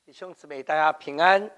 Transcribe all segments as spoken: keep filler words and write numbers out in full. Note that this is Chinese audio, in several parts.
弟兄姊妹，大家平安。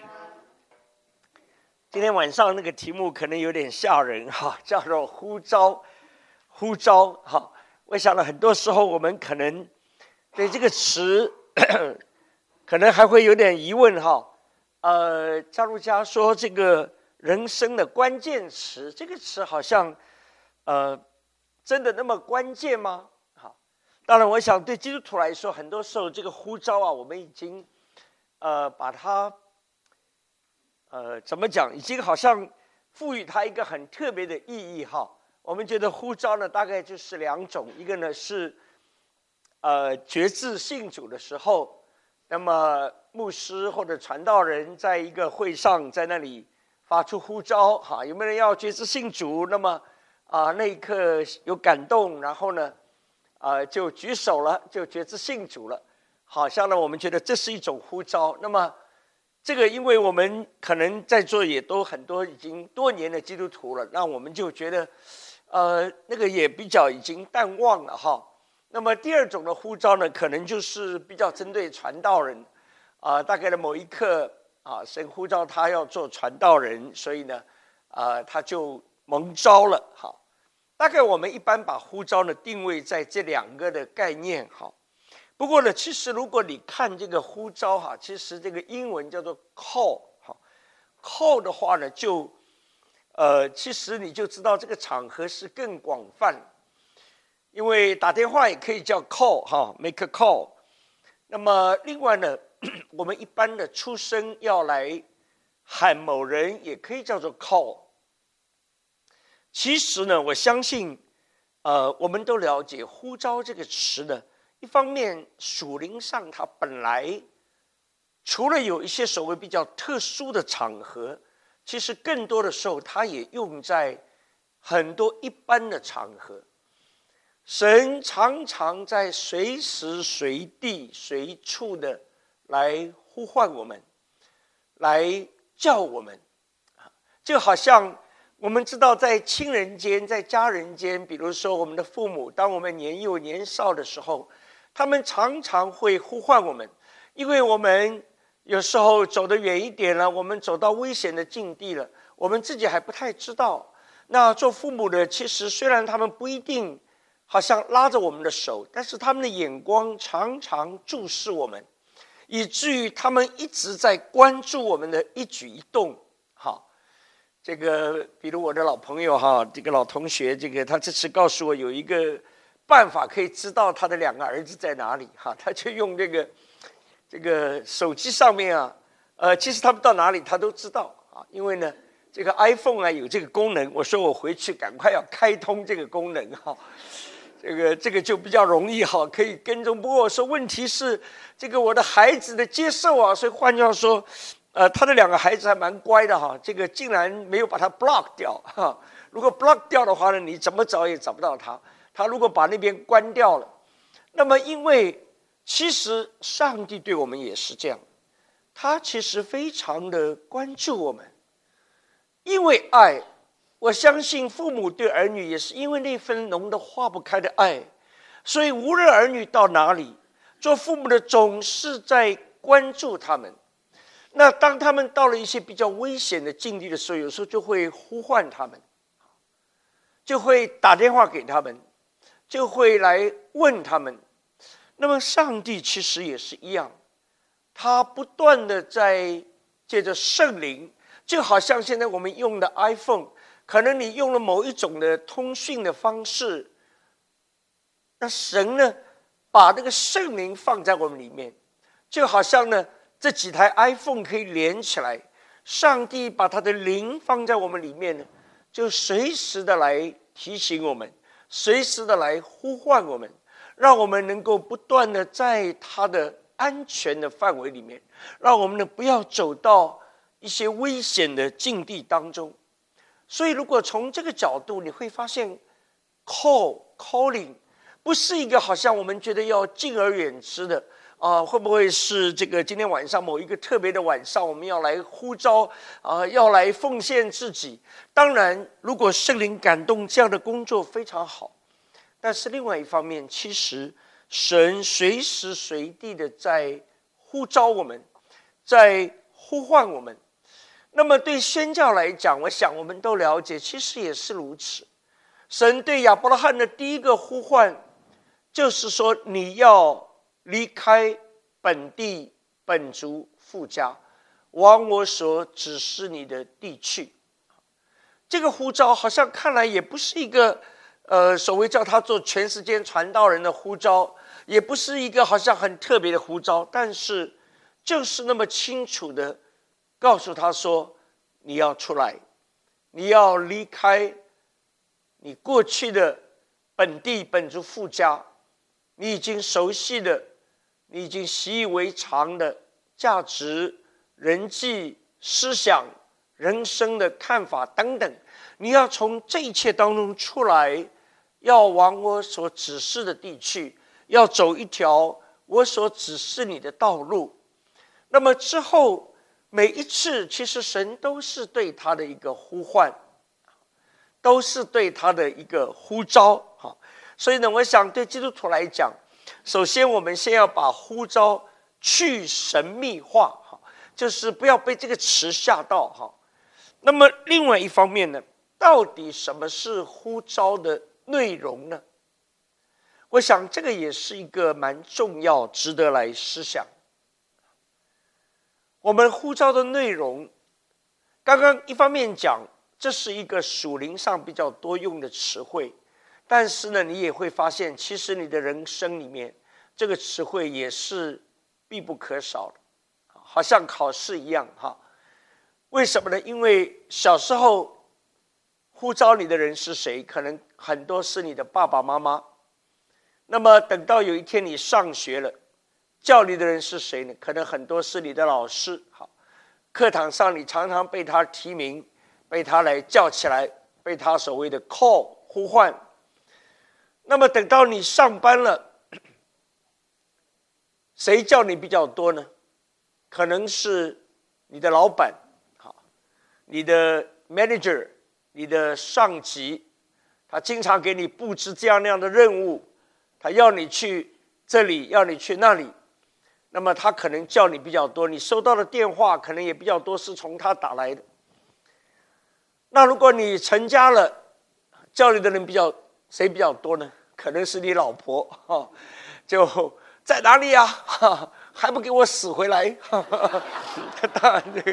今天晚上那个题目可能有点吓人哈，叫做呼召，呼召哈。我想了很多时候，我们可能对这个词可能还会有点疑问哈。呃，加入家说这个人生的关键词，这个词好像呃真的那么关键吗？好，当然，我想对基督徒来说，很多时候这个呼召啊，我们已经呃把它呃怎么讲，已经好像赋予它一个很特别的意义哈。我们觉得呼召呢，大概就是两种，一个呢是呃决志信主的时候，那么牧师或者传道人在一个会上，在那里发出呼召哈，有没有人要决志信主？那么啊、呃、那一刻有感动，然后呢啊、呃、就举手了，就决志信主了。好像呢，我们觉得这是一种呼召。那么这个，因为我们可能在座也都很多已经多年的基督徒了，那我们就觉得呃那个也比较已经淡忘了哈。那么第二种的呼召呢，可能就是比较针对传道人啊、呃，大概的某一刻啊，神呼召他要做传道人，所以呢啊、呃、他就蒙召了。好，大概我们一般把呼召呢定位在这两个的概念哈。不过呢，其实如果你看这个呼召哈，其实这个英文叫做 call 哈 ，call 的话呢，就呃，其实你就知道这个场合是更广泛，因为打电话也可以叫 call 哈 ，make a call。那么另外呢，我们一般的出声要来喊某人，也可以叫做 call。其实呢，我相信，呃，我们都了解呼召这个词呢。一方面，属灵上它本来除了有一些所谓比较特殊的场合，其实更多的时候它也用在很多一般的场合。神常常在随时随地随处的来呼唤我们，来叫我们，就好像我们知道在亲人间，在家人间，比如说我们的父母，当我们年幼年少的时候，他们常常会呼唤我们，因为我们有时候走得远一点了，我们走到危险的境地了，我们自己还不太知道。那做父母的，其实虽然他们不一定好像拉着我们的手，但是他们的眼光常常注视我们，以至于他们一直在关注我们的一举一动。好，这个比如我的老朋友哈，这个老同学，这个他这次告诉我有一个办法可以知道他的两个儿子在哪里哈，他就用这个这个手机上面啊，呃，其实他们到哪里他都知道啊，因为呢，这个 iPhone 啊有这个功能，我说我回去赶快要开通这个功能哈，这个这个就比较容易哈，可以跟踪。不过我说问题是这个我的孩子的接受啊，所以换句话说，呃，他的两个孩子还蛮乖的哈，这个竟然没有把他 block 掉哈，如果 block 掉的话呢，你怎么找也找不到他。他如果把那边关掉了，那么因为其实上帝对我们也是这样，他其实非常的关注我们，因为爱，我相信父母对儿女也是因为那份浓得化不开的爱，所以无论儿女到哪里，做父母的总是在关注他们。那当他们到了一些比较危险的境地的时候，有时候就会呼唤他们，就会打电话给他们，就会来问他们。那么上帝其实也是一样，他不断的在借着圣灵，就好像现在我们用的 iPhone， 可能你用了某一种的通讯的方式，那神呢把那个圣灵放在我们里面，就好像呢这几台 iPhone 可以连起来，上帝把他的灵放在我们里面呢，就随时的来提醒我们，随时的来呼唤我们，让我们能够不断的在他的安全的范围里面，让我们呢不要走到一些危险的境地当中。所以如果从这个角度，你会发现 call calling 不是一个好像我们觉得要敬而远之的啊、呃，会不会是这个今天晚上某一个特别的晚上，我们要来呼召啊、呃，要来奉献自己？当然，如果圣灵感动，这样的工作非常好。但是另外一方面，其实神随时随地的在呼召我们， 在呼唤我们。那么对宣教来讲，我想我们都了解，其实也是如此。神对亚伯拉罕的第一个呼唤，就是说你要离开本地本族父家，往我所指示你的地去。这个呼召好像看来也不是一个呃所谓叫他做全世界传道人的呼召，也不是一个好像很特别的呼召，但是就是那么清楚的告诉他说，你要出来，你要离开你过去的本地本族父家，你已经熟悉的，你已经习以为常的价值、人际、思想、人生的看法等等，你要从这一切当中出来，要往我所指示的地去，要走一条我所指示你的道路。那么之后每一次，其实神都是对他的一个呼唤，都是对他的一个呼召。所以呢，我想对基督徒来讲，首先我们先要把呼召去神秘化，就是不要被这个词吓到。那么另外一方面呢，到底什么是呼召的内容呢？我想这个也是一个蛮重要，值得来思想。我们呼召的内容，刚刚一方面讲，这是一个属灵上比较多用的词汇，但是呢，你也会发现，其实你的人生里面，这个词汇也是必不可少的，好像考试一样哈。为什么呢？因为小时候呼召你的人是谁？可能很多是你的爸爸妈妈。那么等到有一天你上学了，叫你的人是谁呢？可能很多是你的老师。好，课堂上你常常被他提名，被他来叫起来，被他所谓的 call 呼唤。那么等到你上班了，谁叫你比较多呢？可能是你的老板，好，你的 manager， 你的上级，他经常给你布置这样那样的任务，他要你去这里，要你去那里。那么他可能叫你比较多，你收到的电话可能也比较多，是从他打来的。那如果你成家了，叫你的人比较谁比较多呢？可能是你老婆，哦、就在哪里啊？还不给我死回来？当然，这个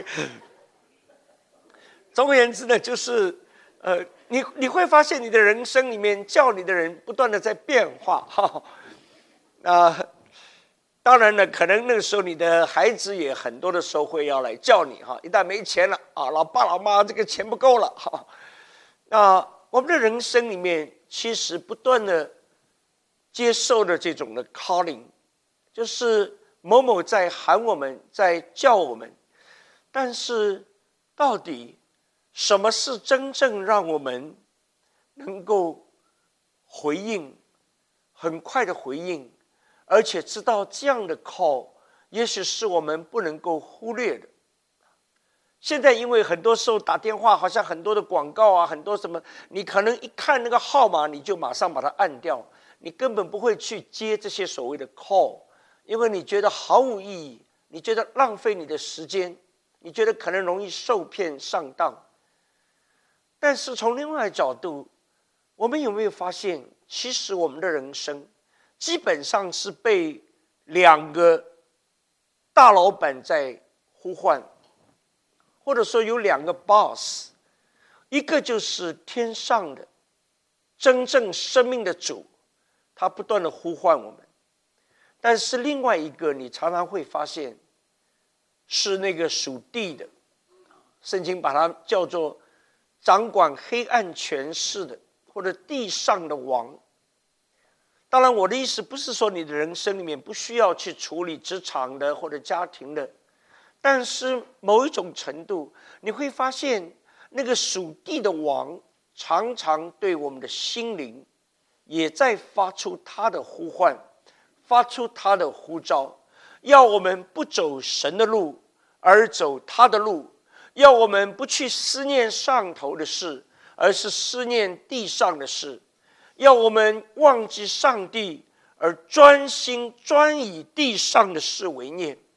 总而言之呢，就是呃，你你会发现你的人生里面叫你的人不断的在变化，哈，啊。当然呢，可能那个时候你的孩子也很多的时候会要来叫你哈，一旦没钱了啊，老爸老妈这个钱不够了哈。那我们的人生里面其实不断的接受的这种的 calling， 就是某某在喊我们，在叫我们，但是到底什么是真正让我们能够回应，很快的回应？而且知道这样的 call 也许是我们不能够忽略的。现在因为很多时候打电话好像很多的广告啊，很多什么，你可能一看那个号码你就马上把它按掉，你根本不会去接这些所谓的 call， 因为你觉得毫无意义，你觉得浪费你的时间，你觉得可能容易受骗上当。但是从另外一个角度，我们有没有发现，其实我们的人生基本上是被两个大老板在呼唤，或者说有两个 boss， 一个就是天上的真正生命的主，他不断的呼唤我们，但是另外一个你常常会发现是那个属地的，圣经把它叫做掌管黑暗权势的，或者地上的王。当然我的意思不是说你的人生里面不需要去处理职场的或者家庭的，但是某一种程度你会发现那个属地的王常常对我们的心灵也在发出他的呼唤，发出他的呼召，要我们不走神的路而走他的路，要我们不去思念上头的事，而是思念地上的事，要我们忘记上帝而专心专以地上的事为念。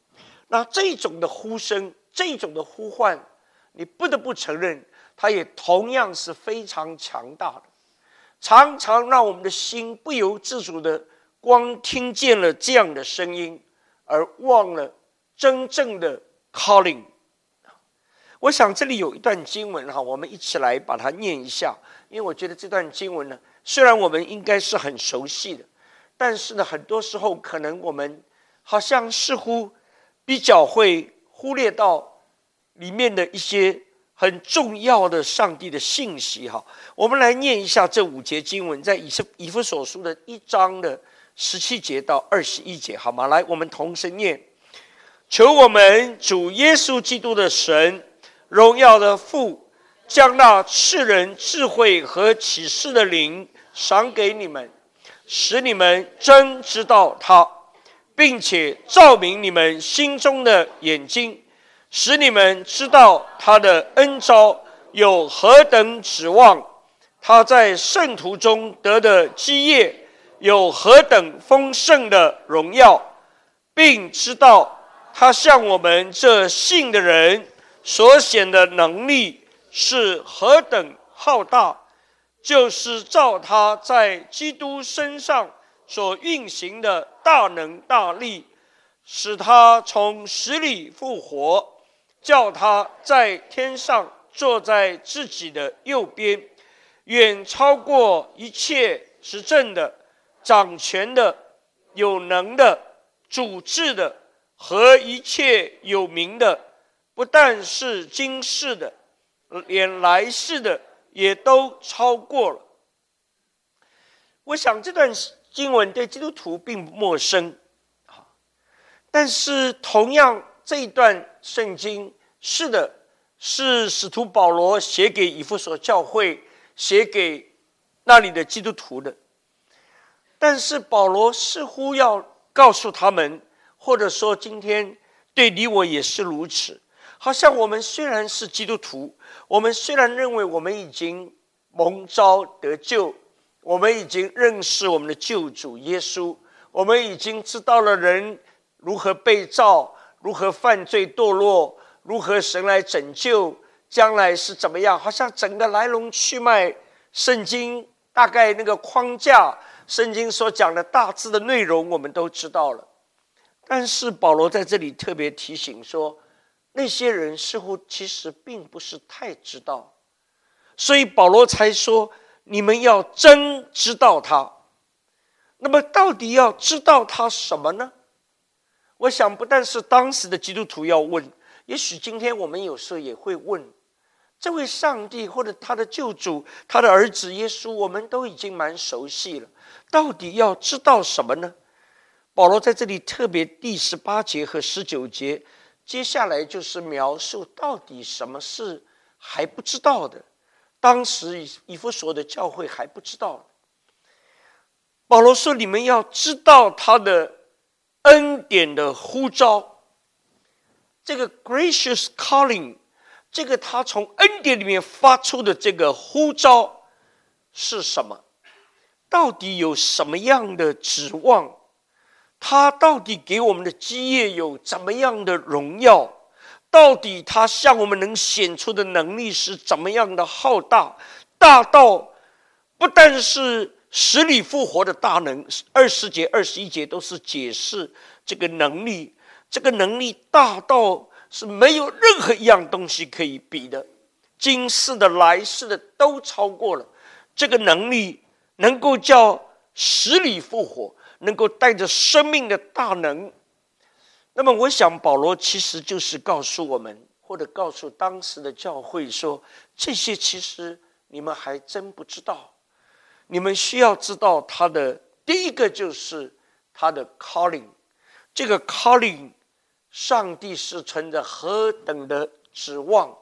那这种的呼声，这种的呼唤，你不得不承认，它也同样是非常强大的，常常让我们的心不由自主的光听见了这样的声音，而忘了真正的 calling。 我想这里有一段经文哈，我们一起来把它念一下，因为我觉得这段经文呢，虽然我们应该是很熟悉的，但是呢，很多时候可能我们好像似乎比较会忽略到里面的一些很重要的上帝的信息哈。我们来念一下这五节经文，在以弗所书的一章的十七节到二十一节，好吗？来，我们同声念：求我们主耶稣基督的神，荣耀的父，将那赐人智慧和启示的灵赏给你们，使你们真知道他，并且照明你们心中的眼睛，使你们知道他的恩召有何等指望，他在圣徒中得的基业有何等丰盛的荣耀，并知道他向我们这信的人所显的能力是何等浩大，就是照他在基督身上所运行的大能大力，使他从死里复活，叫他在天上坐在自己的右边，远超过一切执政的、掌权的、有能的、主治的和一切有名的，不但是今世的，连来世的也都超过了。我想这段经文对基督徒并不陌生，但是同样这一段圣经，是的，是使徒保罗写给以弗所教会，写给那里的基督徒的。但是保罗似乎要告诉他们，或者说今天对你我也是如此，好像我们虽然是基督徒，我们虽然认为我们已经蒙召得救，我们已经认识我们的救主耶稣，我们已经知道了人如何被造，如何犯罪堕落，如何神来拯救，将来是怎么样，好像整个来龙去脉，圣经大概那个框架，圣经所讲的大致的内容我们都知道了。但是保罗在这里特别提醒说，那些人似乎其实并不是太知道，所以保罗才说你们要真知道他。那么到底要知道他什么呢？我想不但是当时的基督徒要问，也许今天我们有时候也会问，这位上帝或者他的救主，他的儿子耶稣，我们都已经蛮熟悉了，到底要知道什么呢？保罗在这里特别第十八节和十九节，接下来就是描述到底什么是还不知道的，当时以弗所的教会还不知道。保罗说你们要知道他的恩典的呼召，这个 gracious calling， 这个他从恩典里面发出的这个呼召是什么，到底有什么样的指望，他到底给我们的基业有怎么样的荣耀，到底他向我们能显出的能力是怎么样的浩大，大到不但是死里复活的大能，二十节二十一节都是解释这个能力，这个能力大到是没有任何一样东西可以比的，今世的来世的都超过了。这个能力能够叫死里复活，能够带着生命的大能。那么我想保罗其实就是告诉我们，或者告诉当时的教会说，这些其实你们还真不知道，你们需要知道他的第一个就是他的 calling， 这个 calling 上帝是存着何等的指望。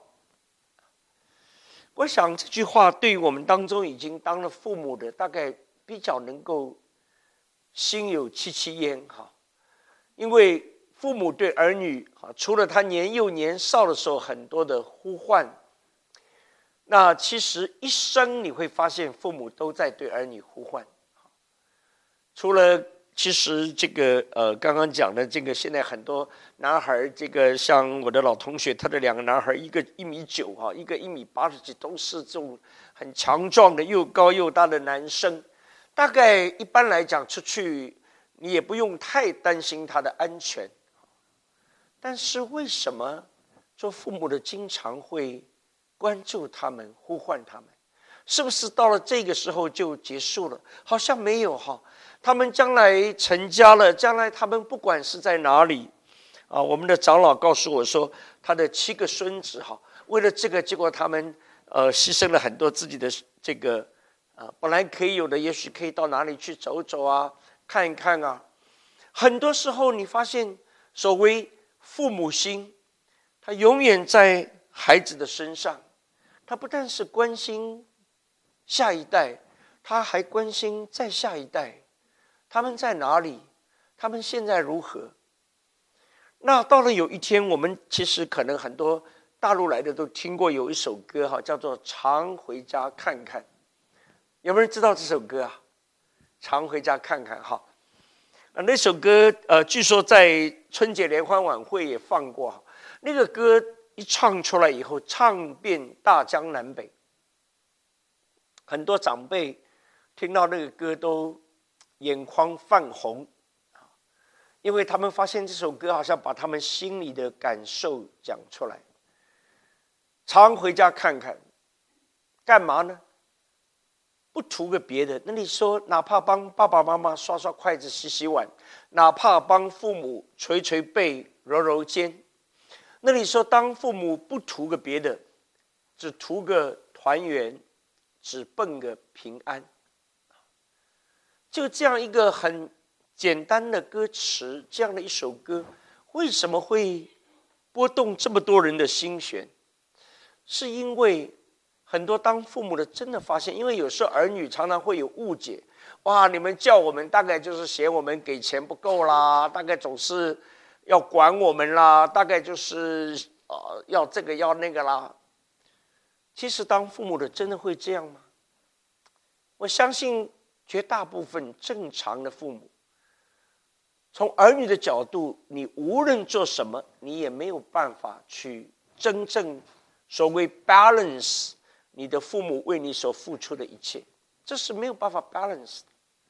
我想这句话对于我们当中已经当了父母的大概比较能够心有戚戚焉，因为父母对儿女除了他年幼年少的时候很多的呼唤，那其实一生你会发现父母都在对儿女呼唤，除了其实这个呃，刚刚讲的这个，现在很多男孩，这个像我的老同学，他的两个男孩，一个一米九哈，一个一米八十几，都是这种很强壮的，又高又大的男生。大概一般来讲出去，你也不用太担心他的安全。但是为什么做父母的经常会关注他们，呼唤他们？是不是到了这个时候就结束了？好像没有哈。他们将来成家了，将来他们不管是在哪里，啊，我们的长老告诉我说，他的七个孙子哈，为了这个，结果他们呃牺牲了很多自己的这个啊，本来可以有的，也许可以到哪里去走走啊，看一看啊。很多时候你发现，所谓父母心，他永远在孩子的身上，他不但是关心下一代，他还关心再下一代。他们在哪里？他们现在如何？那到了有一天，我们其实可能很多大陆来的都听过有一首歌哈，叫做《常回家看看》。有没有人知道这首歌啊？常回家看看哈。那首歌呃，据说在春节联欢晚会也放过。那个歌一唱出来以后，唱遍大江南北。很多长辈听到那个歌都眼眶泛红，因为他们发现这首歌好像把他们心里的感受讲出来。常回家看看，干嘛呢？不图个别的，那你说，哪怕帮爸爸妈妈刷刷筷子、洗洗碗，哪怕帮父母捶捶背、揉揉肩，那你说，当父母不图个别的，只图个团圆，只奔个平安。就这样一个很简单的歌词，这样的一首歌，为什么会拨动这么多人的心弦？是因为很多当父母的真的发现，因为有时候儿女常常会有误解，哇，你们叫我们大概就是嫌我们给钱不够啦，大概总是要管我们啦，大概就是呃要这个要那个啦。其实当父母的真的会这样吗？我相信绝大部分正常的父母，从儿女的角度，你无论做什么，你也没有办法去真正所谓 balance 你的父母为你所付出的一切，这是没有办法 balance 的。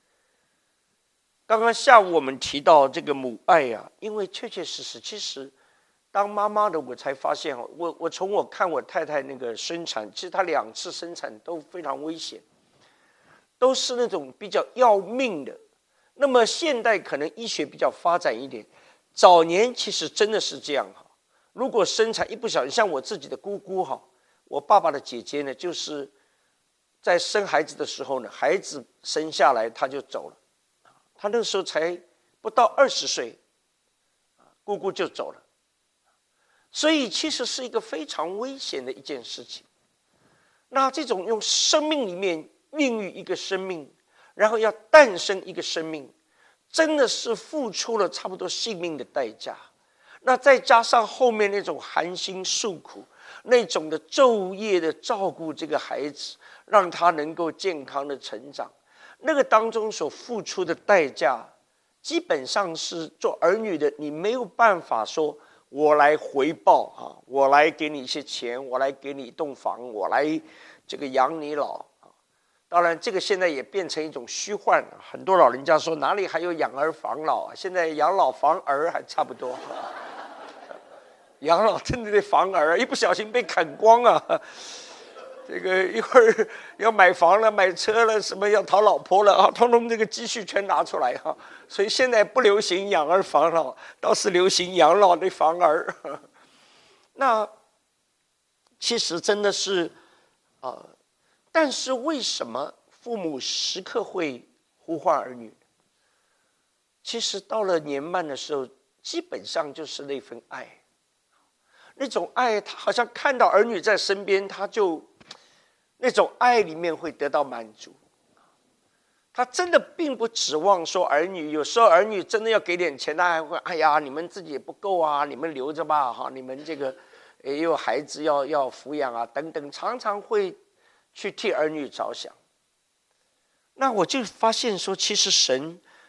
刚刚下午我们提到这个母爱啊，因为确确实实，其实当妈妈的我才发现，我我从我看我太太那个生产，其实她两次生产都非常危险。都是那种比较要命的。那么现代可能医学比较发展一点，早年其实真的是这样哈。如果生产一不小心，像我自己的姑姑哈，我爸爸的姐姐呢，就是在生孩子的时候呢，孩子生下来他就走了，他那个时候才不到二十岁，姑姑就走了。所以其实是一个非常危险的一件事情。那这种用生命里面孕育一个生命，然后要诞生一个生命，真的是付出了差不多性命的代价。那再加上后面那种含辛诉苦，那种的昼夜的照顾这个孩子，让他能够健康的成长，那个当中所付出的代价，基本上是做儿女的你没有办法说我来回报啊，我来给你一些钱，我来给你一栋房，我来这个养你老。当然这个现在也变成一种虚幻，很多老人家说哪里还有养儿防老啊，现在养老防儿还差不多。养老真的得防儿，一不小心被砍光啊，这个一会儿要买房了买车了，什么要讨老婆了啊，通通这个积蓄全拿出来哈。所以现在不流行养儿防老，倒是流行养老的防儿。那其实真的是呃但是为什么父母时刻会呼唤儿女？其实到了年迈的时候，基本上就是那份爱。那种爱，他好像看到儿女在身边，他就那种爱里面会得到满足。他真的并不指望说儿女，有时候儿女真的要给点钱，他还会哎呀，你们自己也不够啊，你们留着吧哈，你们这个也有孩子要要抚养啊等等，常常会去替儿女着想。那我就发现说，其实神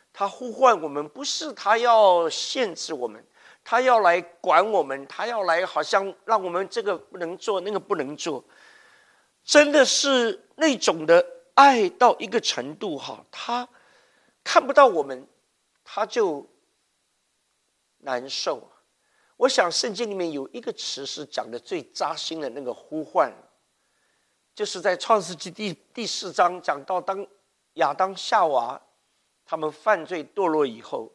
他呼唤我们，不是他要限制我们，他要来管我们，他要来好像让我们这个不能做，那个不能做，真的是那种的爱到一个程度哈，他看不到我们，他就难受。我想圣经里面有一个词是讲的最扎心的那个呼唤，就是在创世纪第第四章讲到，当亚当夏娃他们犯罪堕落以后，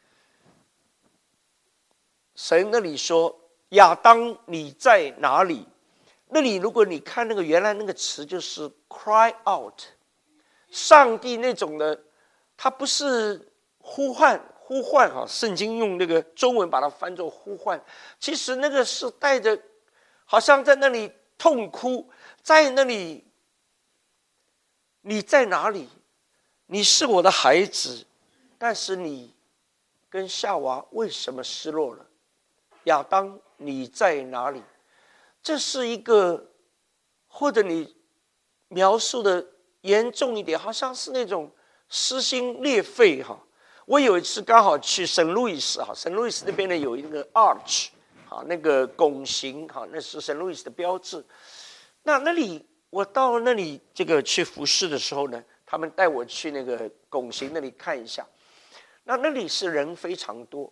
神那里说：“亚当，你在哪里？”那里如果你看那个原来那个词，就是 cry out， 上帝那种的，他不是呼唤。呼唤哈，圣经用那个中文把它翻作呼唤，其实那个是带着，好像在那里痛哭，在那里，你在哪里？你是我的孩子，但是你跟夏娃为什么失落了？亚当，你在哪里？这是一个，或者你描述的严重一点，好像是那种撕心裂肺哈。我有一次刚好去圣路易斯哈，圣路易斯那边呢有一个 arch， 好，那个拱形哈，那是圣路易斯的标志。那那里我到那里这个去服侍的时候呢，他们带我去那个拱形那里看一下。那那里是人非常多，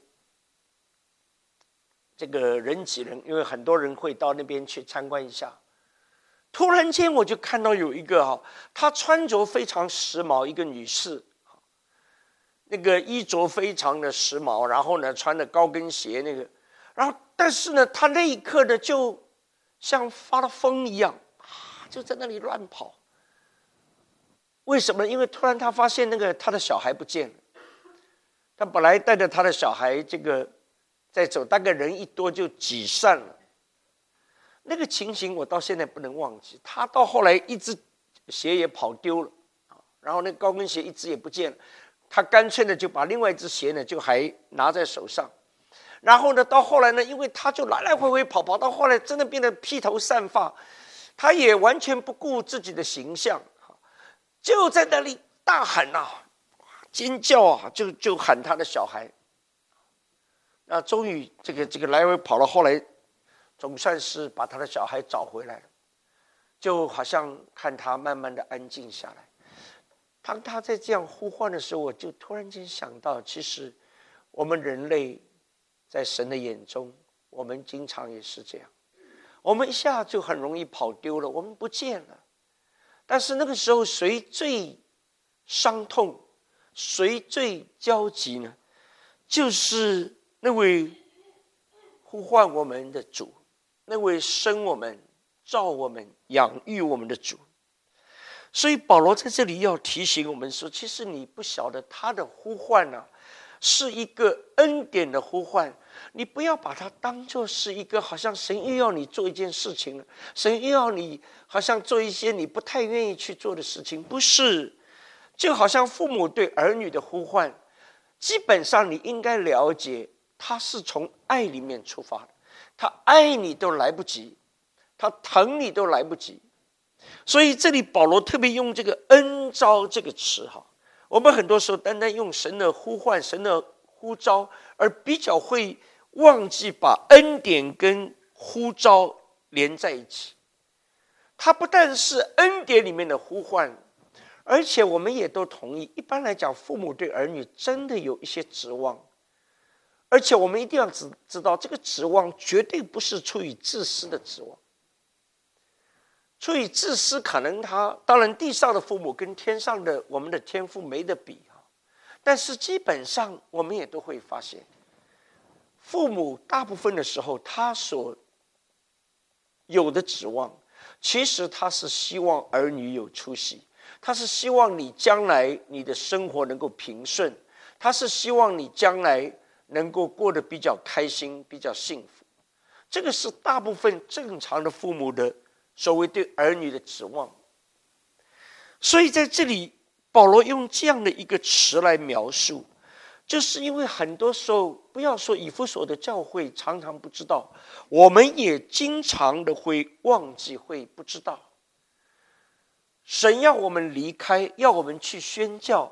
这个人挤人，因为很多人会到那边去参观一下。突然间我就看到有一个哈，她穿着非常时髦，一个女士。那个衣着非常的时髦，然后呢穿的高跟鞋那个，然后但是呢他那一刻呢就像发了疯一样啊，就在那里乱跑。为什么？因为突然他发现那个他的小孩不见了，他本来带着他的小孩这个在走，大概人一多就挤散了。那个情形我到现在不能忘记。他到后来一只鞋也跑丢了，然后那高跟鞋一只也不见了。他干脆呢就把另外一只鞋呢就还拿在手上，然后呢到后来呢，因为他就来来回回跑，跑到后来真的变得披头散发，他也完全不顾自己的形象，就在那里大喊啊，尖叫啊，就就喊他的小孩。那终于这个这个来回跑了，后来总算是把他的小孩找回来了，就好像看他慢慢的安静下来。当他在这样呼唤的时候，我就突然间想到，其实我们人类在神的眼中，我们经常也是这样，我们一下就很容易跑丢了，我们不见了。但是那个时候谁最伤痛，谁最焦急呢？就是那位呼唤我们的主，那位生我们、造我们、养育我们的主。所以保罗在这里要提醒我们说，其实你不晓得他的呼唤啊，是一个恩典的呼唤，你不要把它当作是一个好像神又要你做一件事情了，神又要你好像做一些你不太愿意去做的事情，不是。就好像父母对儿女的呼唤，基本上你应该了解，他是从爱里面出发的，他爱你都来不及，他疼你都来不及。所以这里保罗特别用这个恩召这个词哈，我们很多时候单单用神的呼唤、神的呼召，而比较会忘记把恩典跟呼召连在一起。它不但是恩典里面的呼唤，而且我们也都同意，一般来讲，父母对儿女真的有一些指望，而且我们一定要知知道，这个指望绝对不是出于自私的指望。所以自私可能他当然地上的父母跟天上的我们的天父没得比，但是基本上我们也都会发现，父母大部分的时候他所有的指望，其实他是希望儿女有出息，他是希望你将来你的生活能够平顺，他是希望你将来能够过得比较开心、比较幸福。这个是大部分正常的父母的所谓对儿女的指望。所以在这里保罗用这样的一个词来描述，就是因为很多时候，不要说以弗所的教会常常不知道，我们也经常的会忘记，会不知道。神要我们离开，要我们去宣教，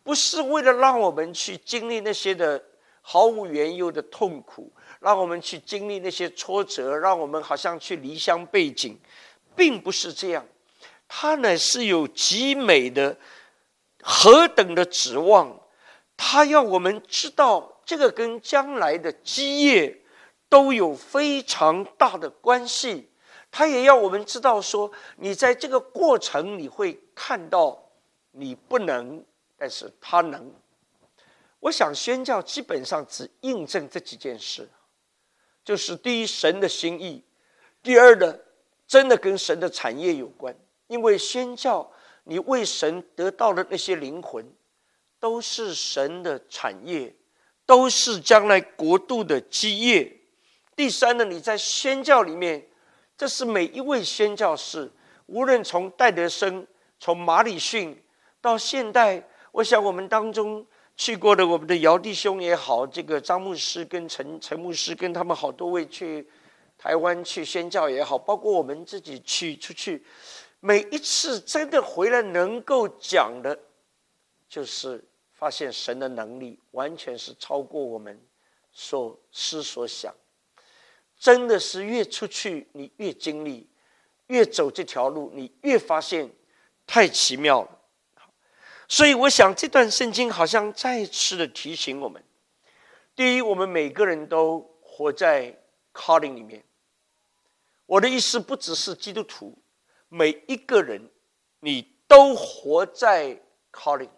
不是为了让我们去经历那些的毫无缘由的痛苦，让我们去经历那些挫折，让我们好像去离乡背井，并不是这样。它乃是有极美的何等的指望，它要我们知道这个跟将来的基业都有非常大的关系。他也要我们知道说，你在这个过程你会看到你不能，但是他能。我想宣教基本上只印证这几件事，就是第一，神的心意；第二呢，真的跟神的产业有关。因为宣教你为神得到的那些灵魂，都是神的产业，都是将来国度的基业。第三呢，你在宣教里面，这是每一位宣教士，无论从戴德生，从马礼逊到现代，我想我们当中去过的我们的姚弟兄也好，这个张牧师跟陈陈牧师跟他们好多位去台湾去宣教也好，包括我们自己去出去，每一次真的回来能够讲的，就是发现神的能力完全是超过我们所思所想。真的是越出去你越经历，越走这条路你越发现太奇妙了。所以我想这段圣经好像再次的提醒我们，第一，我们每个人都活在 calling 里面。我的意思不只是基督徒，每一个人你都活在 calling。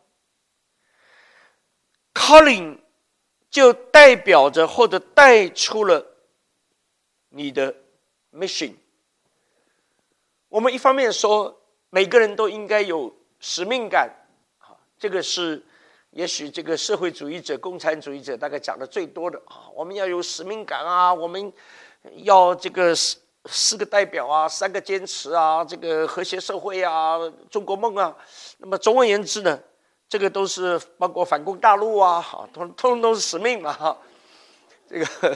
calling 就代表着或者带出了你的 mission。 我们一方面说每个人都应该有使命感，这个是也许这个社会主义者共产主义者大概讲的最多的，我们要有使命感啊，我们要这个四个代表啊，三个坚持啊，这个和谐社会啊，中国梦啊。那么总而言之呢，这个都是包括反攻大陆啊，通通通都是使命嘛，哈，这个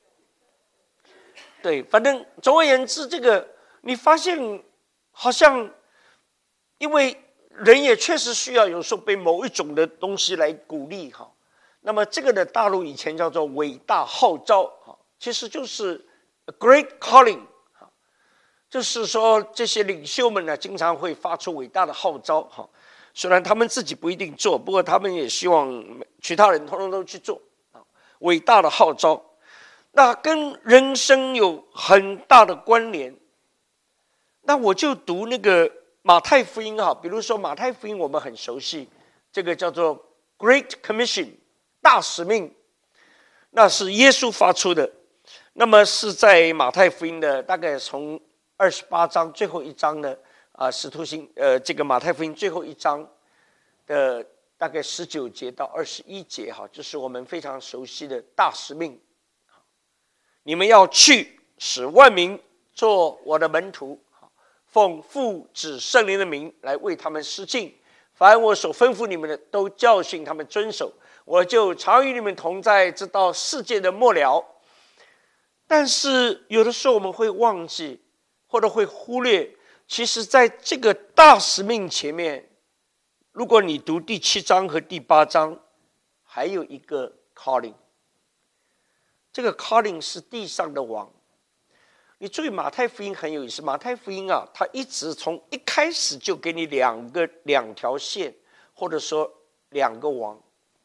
对，反正总而言之，这个你发现好像，因为人也确实需要有时候被某一种的东西来鼓励哈。那么这个的大陆以前叫做伟大号召哈，其实就是 a great calling 哈，就是说这些领袖们呢，经常会发出伟大的号召哈。虽然他们自己不一定做，不过他们也希望其他人通通都去做啊，伟大的号召。那跟人生有很大的关联。那我就读那个马太福音哈，比如说马太福音我们很熟悉，这个叫做 Great Commission 大使命，那是耶稣发出的。那么是在马太福音的大概从二十八章最后一章的啊，使徒行呃这个马太福音最后一章的大概十九节到二十一节哈，就是我们非常熟悉的大使命。你们要去，使万民做我的门徒，奉父子圣灵的名来为他们施浸，凡我所吩咐你们的，都教训他们遵守。我就常与你们同在，直到世界的末了。但是有的时候我们会忘记，或者会忽略，其实在这个大使命前面，如果你读第七章和第八章，还有一个 calling。这个 calling 是地上的王。你注意马太福音很有意思，马太福音啊，它一直从一开始就给你两个两条线，或者说两个王。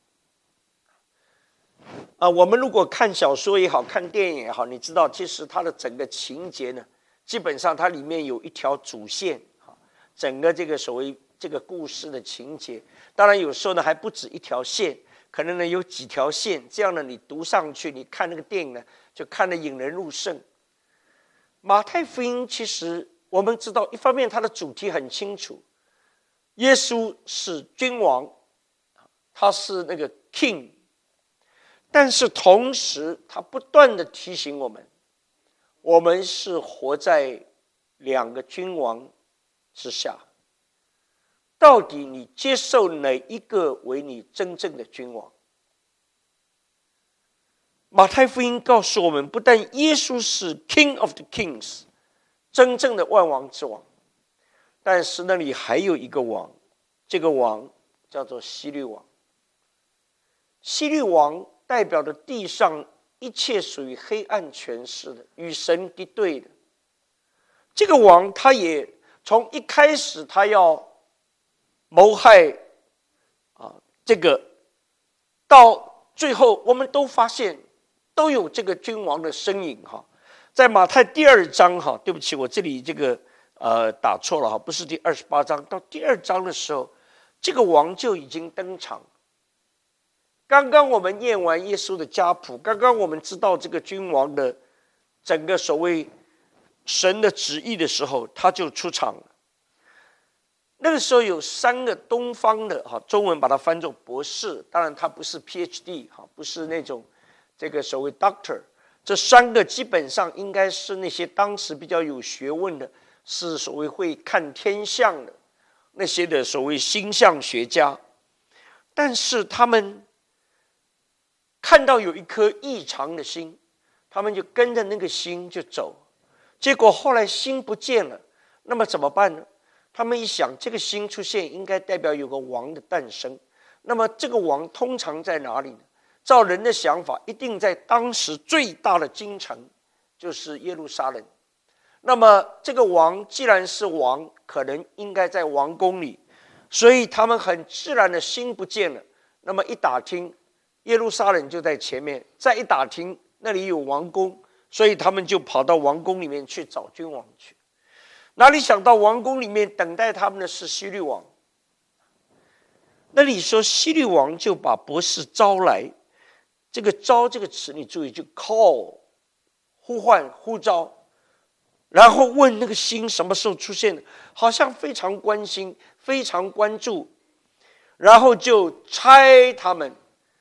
啊，我们如果看小说也好，看电影也好，你知道其实它的整个情节呢，基本上它里面有一条主线，整个这个所谓这个故事的情节，当然有时候呢还不止一条线，可能呢有几条线，这样呢你读上去，你看那个电影呢就看得引人入胜。马太福音其实我们知道，一方面它的主题很清楚，耶稣是君王，他是那个 king， 但是同时他不断的提醒我们，我们是活在两个君王之下，到底你接受哪一个为你真正的君王？马太福音告诉我们，不但耶稣是 King of the Kings， 真正的万王之王，但是那里还有一个王，这个王叫做希律王。 希律王代表的地上一切属于黑暗权势的，与神敌对的。这个王他也从一开始他要谋害啊，这个到最后我们都发现都有这个君王的身影哈。在马太第二章哈，对不起，我这里这个呃打错了哈，不是第二十八章，到第二章的时候，这个王就已经登场。刚刚我们念完耶稣的家谱，刚刚我们知道这个君王的整个所谓神的旨意的时候，他就出场了。那个时候有三个东方的哈，中文把它翻作博士，当然他不是 P H D 哈，不是那种这个所谓 doctor。这三个基本上应该是那些当时比较有学问的，是所谓会看天象的那些的所谓星象学家，但是他们看到有一颗异常的星，他们就跟着那个星就走，结果后来星不见了，那么怎么办呢？他们一想，这个星出现应该代表有个王的诞生，那么这个王通常在哪里呢？照人的想法，一定在当时最大的京城，就是耶路撒冷。那么这个王既然是王，可能应该在王宫里，所以他们很自然的星不见了。那么一打听，耶路撒冷就在前面，再一打听那里有王宫，所以他们就跑到王宫里面去找君王去。哪里想到王宫里面等待他们的是希律王。那里说希律王就把博士招来，这个招这个词你注意，就 call 呼唤呼召，然后问那个星什么时候出现的，好像非常关心非常关注，然后就差他们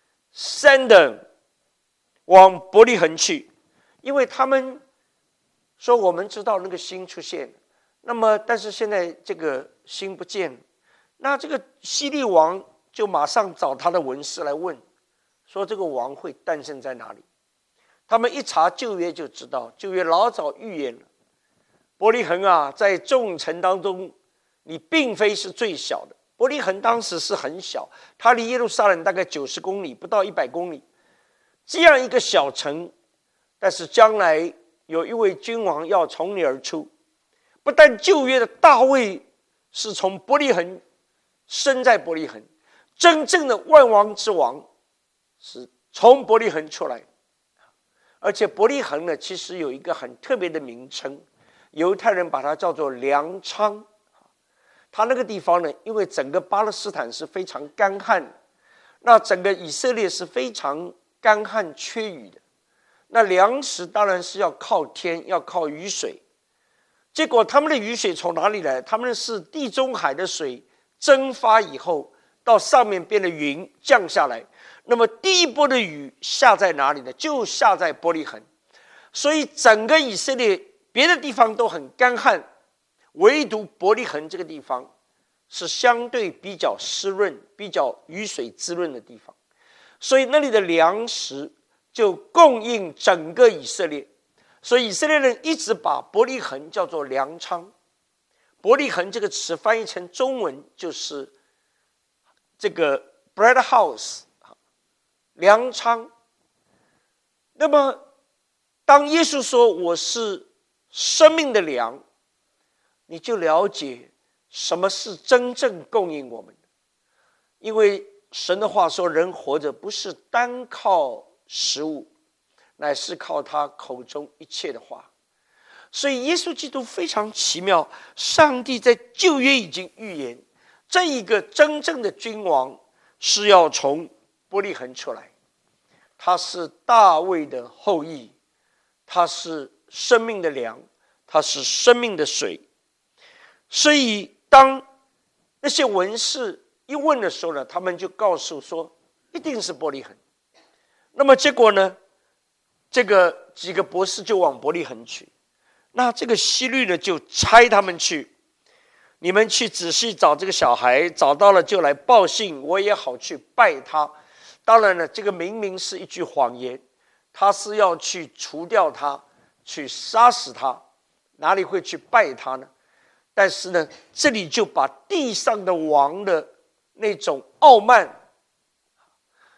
send them 往伯利恒去，因为他们说我们知道那个星出现，那么但是现在这个星不见了，那这个希律王就马上找他的文士来问，说这个王会诞生在哪里。他们一查旧约就知道，旧约老早预言了，伯利恒啊，在众城当中你并非是最小的。伯利恒当时是很小，它离耶路撒冷大概九十公里，不到一百公里，这样一个小城，但是将来有一位君王要从你而出。不但旧约的大卫是从伯利恒生在伯利恒，真正的万王之王是从伯利恒出来。而且伯利恒呢，其实有一个很特别的名称，犹太人把它叫做粮仓。它那个地方呢，因为整个巴勒斯坦是非常干旱，那整个以色列是非常干旱缺雨的，那粮食当然是要靠天，要靠雨水。结果他们的雨水从哪里来？他们是地中海的水蒸发以后到上面变得云降下来，那么第一波的雨下在哪里呢？就下在伯利恒。所以整个以色列别的地方都很干旱，唯独伯利恒这个地方是相对比较湿润，比较雨水滋润的地方，所以那里的粮食就供应整个以色列。所以以色列人一直把伯利恒叫做粮仓。伯利恒这个词翻译成中文就是这个 bread house 粮仓。那么当耶稣说我是生命的粮，你就了解什么是真正供应我们的。因为神的话说，人活着不是单靠食物，乃是靠他口中一切的话。所以耶稣基督非常奇妙，上帝在旧约已经预言，这一个真正的君王是要从伯利恒出来，他是大卫的后裔，他是生命的粮，他是生命的水。所以当那些文士一问的时候呢，他们就告诉说一定是伯利恒。那么结果呢，这个几个博士就往伯利恒去，那这个希律呢就差他们去，你们去仔细找这个小孩，找到了就来报信，我也好去拜他。当然了，这个明明是一句谎言，他是要去除掉他，去杀死他，哪里会去拜他呢？但是呢，这里就把地上的王的那种傲慢，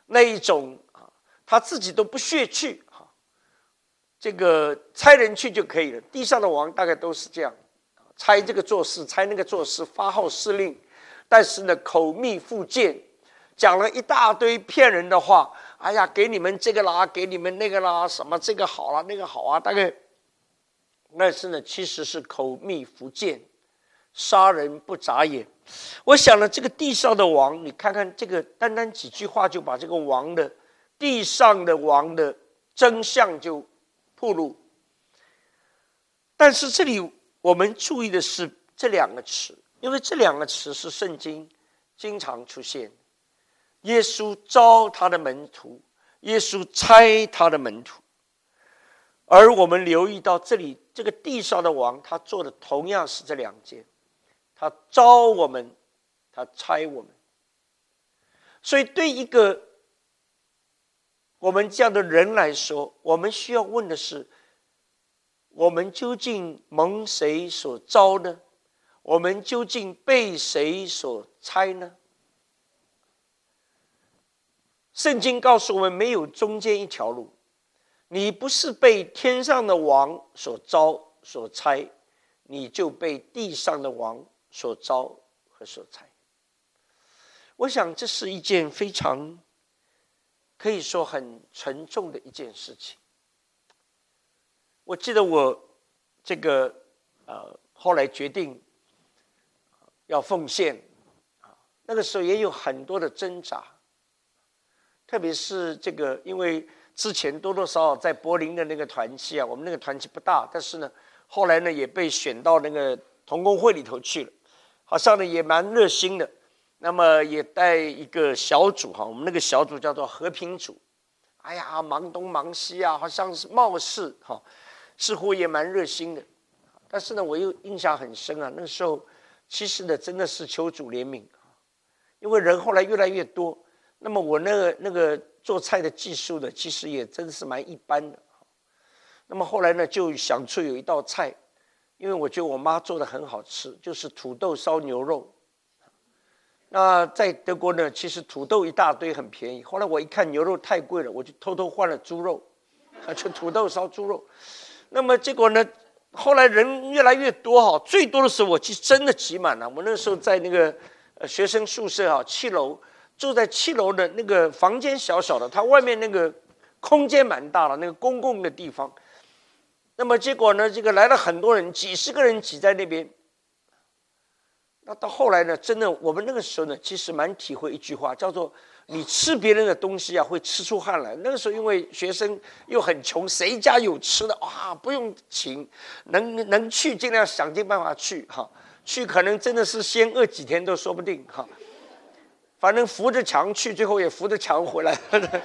那一种啊，他自己都不屑去哈，这个差人去就可以了。地上的王大概都是这样，差这个做事，差那个做事，发号施令，但是呢，口蜜腹剑，讲了一大堆骗人的话。哎呀，给你们这个啦，给你们那个啦，什么这个好啦，那个好啊，大概，但是呢，其实是口蜜腹剑，杀人不眨眼。我想了，这个地上的王，你看看这个，单单几句话就把这个王的地上的王的真相就暴露。但是这里我们注意的是这两个词，因为这两个词是圣经经常出现。耶稣召他的门徒，耶稣差他的门徒，而我们留意到这里，这个地上的王，他做的同样是这两件，他召我们，他差我们。所以对一个我们这样的人来说，我们需要问的是，我们究竟蒙谁所召呢？我们究竟被谁所差呢？圣经告诉我们，没有中间一条路。你不是被天上的王所召所差，你就被地上的王所召和所差。我想这是一件非常可以说很沉重的一件事情。我记得我这个呃后来决定要奉献，那个时候也有很多的挣扎。特别是这个，因为之前多多少少在柏林的那个团契啊，我们那个团契不大，但是呢，后来呢也被选到那个同工会里头去了，好像呢也蛮热心的。那么也带一个小组哈，我们那个小组叫做和平组。哎呀，忙东忙西啊，好像是貌似哈，似乎也蛮热心的。但是呢，我又印象很深啊，那个时候其实呢真的是求主怜悯，因为人后来越来越多。那么我那个那个做菜的技术呢，其实也真是蛮一般的。那么后来呢，就想出有一道菜，因为我觉得我妈做的很好吃，就是土豆烧牛肉。那在德国呢，其实土豆一大堆很便宜。后来我一看牛肉太贵了，我就偷偷换了猪肉，就土豆烧猪肉。那么结果呢，后来人越来越多哈，最多的时候我其实真的挤满了。我那时候在那个学生宿舍哈，七楼。住在七楼的那个房间小小的，它外面那个空间蛮大的，那个公共的地方。那么结果呢，这个来了很多人，几十个人挤在那边。那到后来呢，真的我们那个时候呢，其实蛮体会一句话，叫做你吃别人的东西啊，会吃出汗来。那个时候因为学生又很穷，谁家有吃的啊，不用请，能能去尽量想尽办法去哈，去可能真的是先饿几天都说不定哈。反正扶着墙去，最后也扶着墙回来了。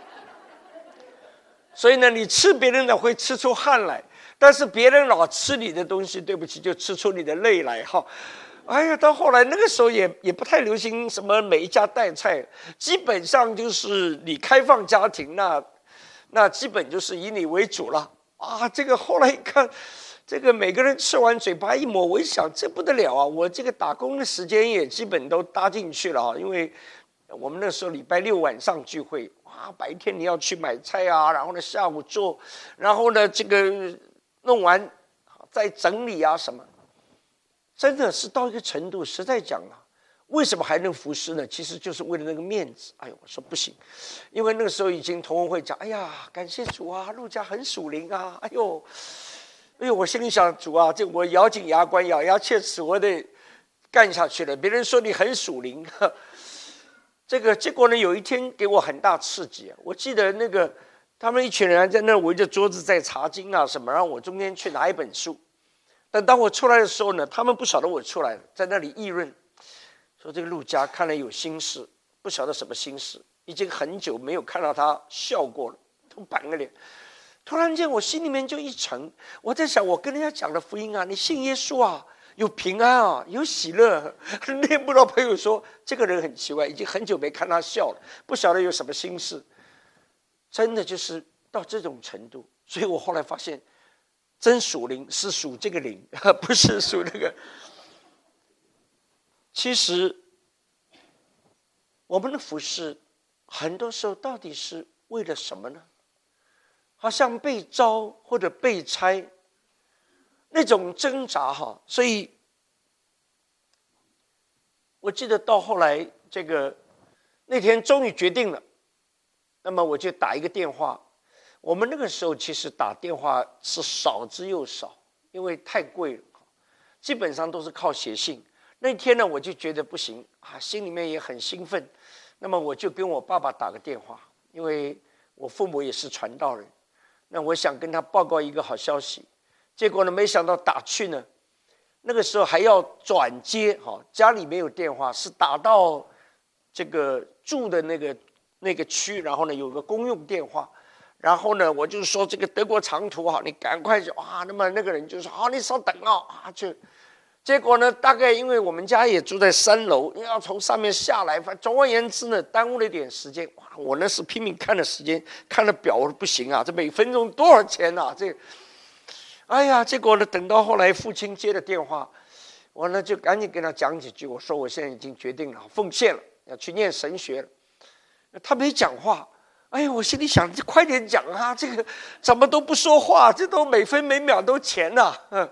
所以呢，你吃别人的会吃出汗来，但是别人老吃你的东西，对不起，就吃出你的泪来哈。哎呀，到后来那个时候也也不太流行什么每一家带菜，基本上就是你开放家庭，那那基本就是以你为主了啊。这个后来一看。这个每个人吃完嘴巴一抹，我一想这不得了啊！我这个打工的时间也基本都搭进去了啊，因为我们那时候礼拜六晚上聚会，哇，白天你要去买菜啊，然后呢下午做，然后呢这个弄完再整理啊什么，真的是到一个程度，实在讲啊，为什么还能服侍呢？其实就是为了那个面子。哎呦，我说不行，因为那个时候已经同工会讲，哎呀，感谢主啊，陆家很属灵啊，哎呦。哎呦，我心里想，主啊，这我咬紧牙关，咬牙切齿，我得干下去了。别人说你很属灵，这个结果呢，有一天给我很大刺激。我记得那个他们一群人在那围着桌子在查经啊什么，让我中间去拿一本书。但当我出来的时候呢，他们不晓得我出来了，在那里议论，说这个陆家看来有心事，不晓得什么心事，已经很久没有看到他笑过了，都板个脸。突然间我心里面就一沉，我在想，我跟人家讲的福音啊，你信耶稣啊，有平安啊，有喜乐。那不到朋友说这个人很奇怪，已经很久没看他笑了，不晓得有什么心事。真的就是到这种程度，所以我后来发现，真属灵是属这个灵，不是属那个。其实我们的服事很多时候到底是为了什么呢？好像被招或者被拆，那种挣扎哈。所以我记得到后来这个那天终于决定了，那么我就打一个电话。我们那个时候其实打电话是少之又少，因为太贵了，基本上都是靠写信。那天呢，我就觉得不行啊，心里面也很兴奋。那么我就跟我爸爸打个电话，因为我父母也是传道人，那我想跟他报告一个好消息。结果呢，没想到打去呢，那个时候还要转接，哈，家里没有电话，是打到这个住的那个那个区，然后呢有个公用电话。然后呢，我就说这个德国长途哈，你赶快就啊，那么那个人就说好，你稍等哦啊，就结果呢，大概因为我们家也住在三楼，要从上面下来，反总而言之呢，耽误了一点时间。哇，我那是拼命看了时间，看了表，我说不行啊，这每分钟多少钱啊？这，哎呀，结果呢，等到后来父亲接了电话，我呢就赶紧跟他讲几句，我说我现在已经决定了，奉献了，要去念神学了。他没讲话。哎呀，我心里想，就快点讲啊！这个怎么都不说话，这都每分每秒都钱呐、啊。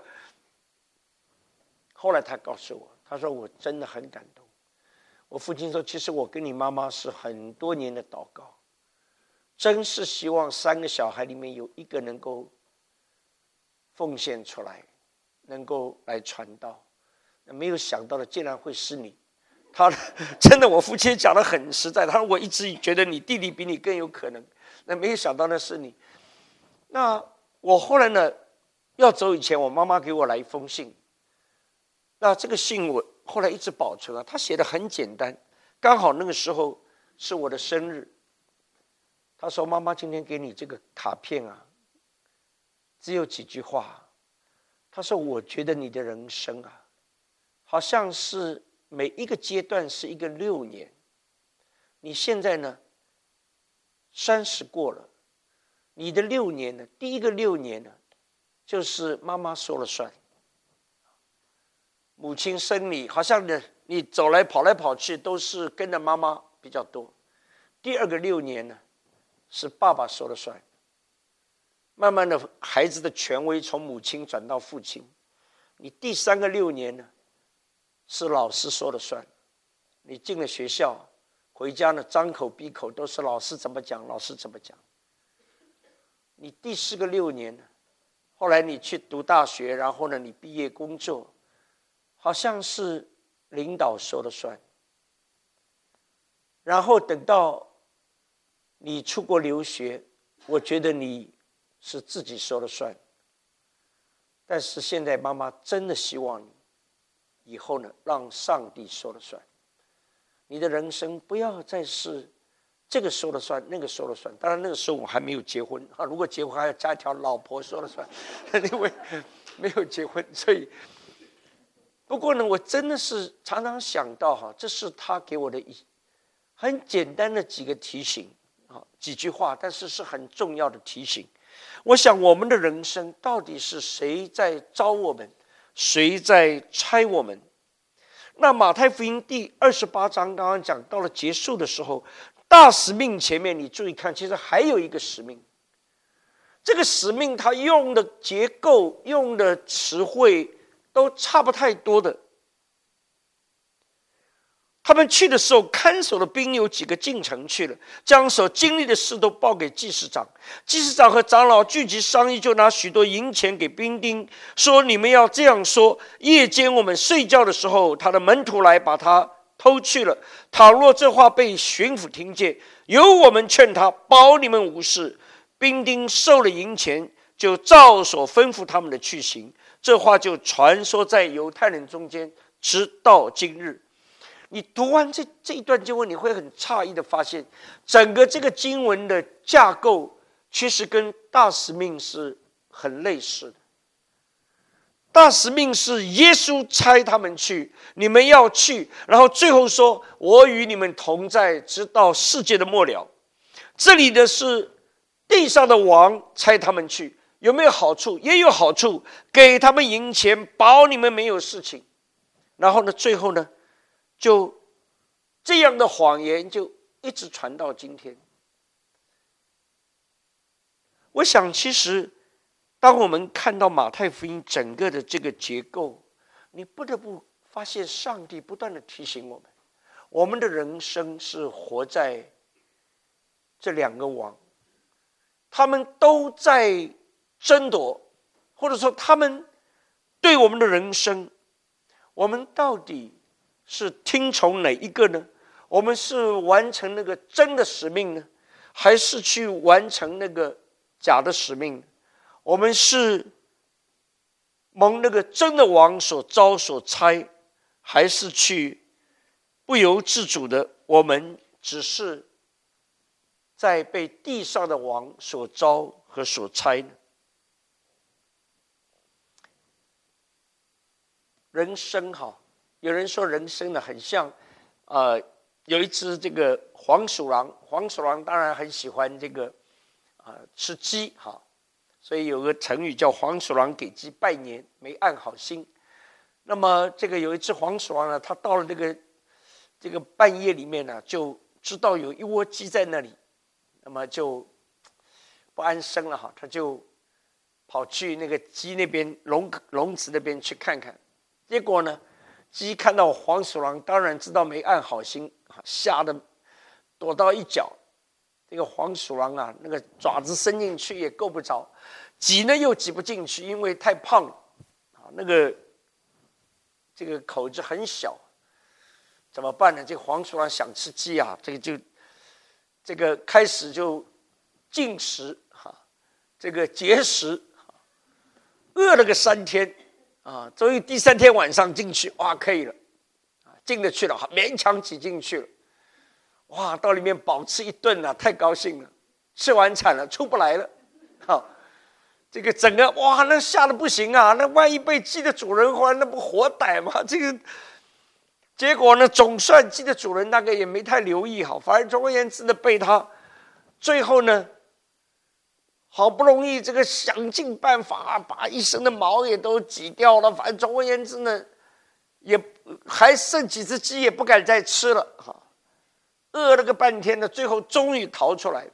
后来他告诉我，他说我真的很感动。我父亲说，其实我跟你妈妈是很多年的祷告，真是希望三个小孩里面有一个能够奉献出来，能够来传道。没有想到的，竟然会是你。他真的，我父亲讲得很实在。他说我一直觉得你弟弟比你更有可能，那没有想到那是你。那我后来呢，要走以前，我妈妈给我来一封信。那这个信我后来一直保存了，他写的很简单，刚好那个时候是我的生日。他说：“妈妈今天给你这个卡片啊，只有几句话。他说我觉得你的人生啊，好像是。”每一个阶段是一个六年，你现在呢，三十过了，你的六年呢，第一个六年呢，就是妈妈说了算。母亲生你，好像呢，你走来跑来跑去都是跟着妈妈比较多。第二个六年呢，是爸爸说了算。慢慢的，孩子的权威从母亲转到父亲。你第三个六年呢？是老师说了算，你进了学校，回家呢张口闭口都是老师怎么讲，老师怎么讲。你第四个六年呢，后来你去读大学，然后呢你毕业工作，好像是领导说了算。然后等到你出国留学，我觉得你是自己说了算。但是现在妈妈真的希望你。以后呢，让上帝说了算。你的人生不要再是这个说了算，那个说了算。当然那个时候我还没有结婚啊，如果结婚还要加一条老婆说了算，因为没有结婚，所以。不过呢，我真的是常常想到哈，这是他给我的一很简单的几个提醒啊，几句话，但是是很重要的提醒。我想我们的人生到底是谁在招我们？谁在拆我们？那马太福音第二十八章刚刚讲到了结束的时候，大使命前面你注意看，其实还有一个使命。这个使命它用的结构、用的词汇都差不太多的。他们去的时候，看守的兵有几个进城去了，将所经历的事都报给祭司长。祭司长和长老聚集商议，就拿许多银钱给兵丁，说：“你们要这样说：夜间我们睡觉的时候，他的门徒来把他偷去了。倘若这话被巡抚听见，由我们劝他，保你们无事。”兵丁收了银钱，就照所吩咐他们的去行。这话就传说在犹太人中间，直到今日。你读完这这一段经文，你会很诧异的发现，整个这个经文的架构其实跟大使命是很类似的。大使命是耶稣差他们去，你们要去，然后最后说：“我与你们同在，直到世界的末了。”这里的是地上的王差他们去，有没有好处？也有好处，给他们银钱，保你们没有事情。然后呢，最后呢？就这样的谎言就一直传到今天。我想，其实当我们看到马太福音整个的这个结构，你不得不发现上帝不断的提醒我们，我们的人生是活在这两个王，他们都在争夺，或者说他们对我们的人生，我们到底是听从哪一个呢？我们是完成那个真的使命呢，还是去完成那个假的使命？我们是蒙那个真的王所招所差，还是去不由自主的，我们只是在被地上的王所招和所差呢？人生哈，有人说人生呢很像，呃，有一只这个黄鼠狼，黄鼠狼当然很喜欢这个啊、呃、吃鸡哈，所以有个成语叫黄鼠狼给鸡拜年，没安好心。那么这个有一只黄鼠狼呢，它到了这个这个半夜里面呢，就知道有一窝鸡在那里，那么就不安生了哈，它就跑去那个鸡那边笼笼子那边去看看。结果呢，鸡看到黄鼠狼，当然知道没安好心，吓得躲到一角。这个黄鼠狼啊，那个爪子伸进去也够不着，挤呢又挤不进去，因为太胖了啊，那个这个口子很小，怎么办呢？这个黄鼠狼想吃鸡啊，这个就这个开始就禁食哈，这个节食，饿了个三天。啊，终于第三天晚上进去，哇，可以了，进得去了，勉强挤进去了，哇，到里面饱吃一顿了，太高兴了，吃完惨了，出不来了，好，这个整个哇，那吓得不行啊，那万一被鸡的主人还那不活逮吗？这个结果呢，总算鸡的主人那个也没太留意好，反正总而言之呢，被他最后呢。好不容易这个想尽办法把一身的毛也都挤掉了，反正总而言之呢，也还剩几只鸡也不敢再吃了哈，饿了个半天呢，最后终于逃出来。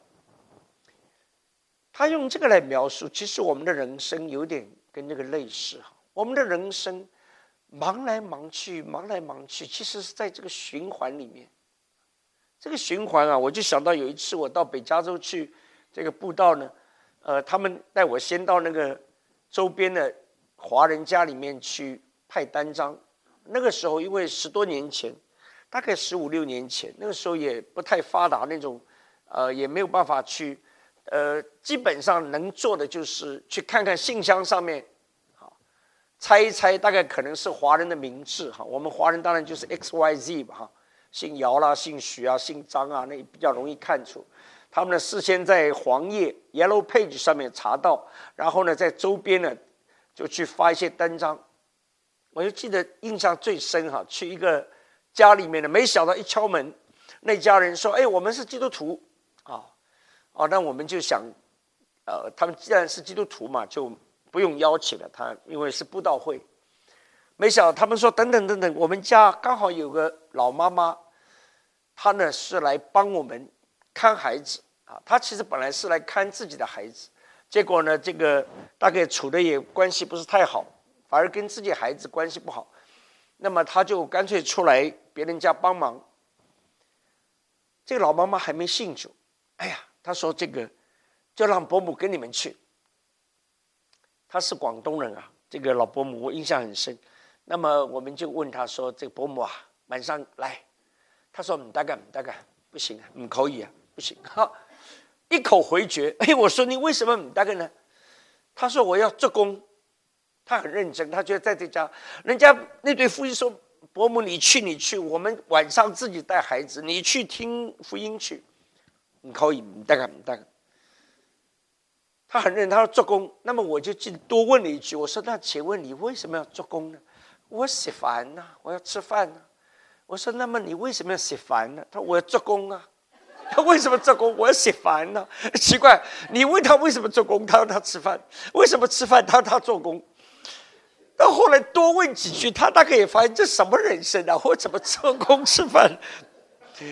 他用这个来描述，其实我们的人生有点跟这个类似哈，我们的人生忙来忙去，忙来忙去，其实是在这个循环里面。这个循环啊，我就想到有一次我到北加州去这个布道呢。呃，他们带我先到那个周边的华人家里面去派单张。那个时候，因为十多年前，大概十五六年前，那个时候也不太发达那种，呃，也没有办法去，呃，基本上能做的就是去看看信箱上面，好，猜一猜，大概可能是华人的名字哈。我们华人当然就是 X Y Z 吧哈，姓姚啦，姓许啊，姓张啊，那比较容易看出。他们呢事先在黄页 Yellow Page 上面查到，然后呢在周边呢就去发一些单张。我就记得印象最深哈，去一个家里面呢，没想到一敲门，那家人说：“哎，我们是基督徒啊，哦，那我们就想，呃，他们既然是基督徒嘛，就不用邀请了他，因为是布道会。没想到他们说等等等等，我们家刚好有个老妈妈，她呢是来帮我们。”看孩子啊，他其实本来是来看自己的孩子，结果呢，这个大概处的也关系不是太好，反而跟自己孩子关系不好，那么他就干脆出来别人家帮忙。这个老妈妈还没信主，哎呀，她说这个就让伯母跟你们去。她是广东人啊，这个老伯母我印象很深。那么我们就问她说：“这个伯母啊，晚上来。”她说：“唔得噶，唔得噶，不行啊，唔可以啊。”不行哈，一口回绝。哎，我说你为什么唔得个呢？他说我要做工，他很认真，他觉得在这家，人家那对夫妻说：“伯母，你去，你去，我们晚上自己带孩子，你去听福音去。”你可以唔得个，唔得个。他很认真，他说做工。那么我就记得多问了一句，我说：“那请问你为什么要做工呢？”我食饭呐，我要吃饭呐。我说：“那么你为什么要食饭呢？”他说：“我要做工啊。”他为什么做工？我要写饭呢？奇怪，你问他为什么做工，他说他吃饭；为什么吃饭，他说他做工。到后来多问几句，他大概也发现这什么人生啊？我怎么做工吃饭？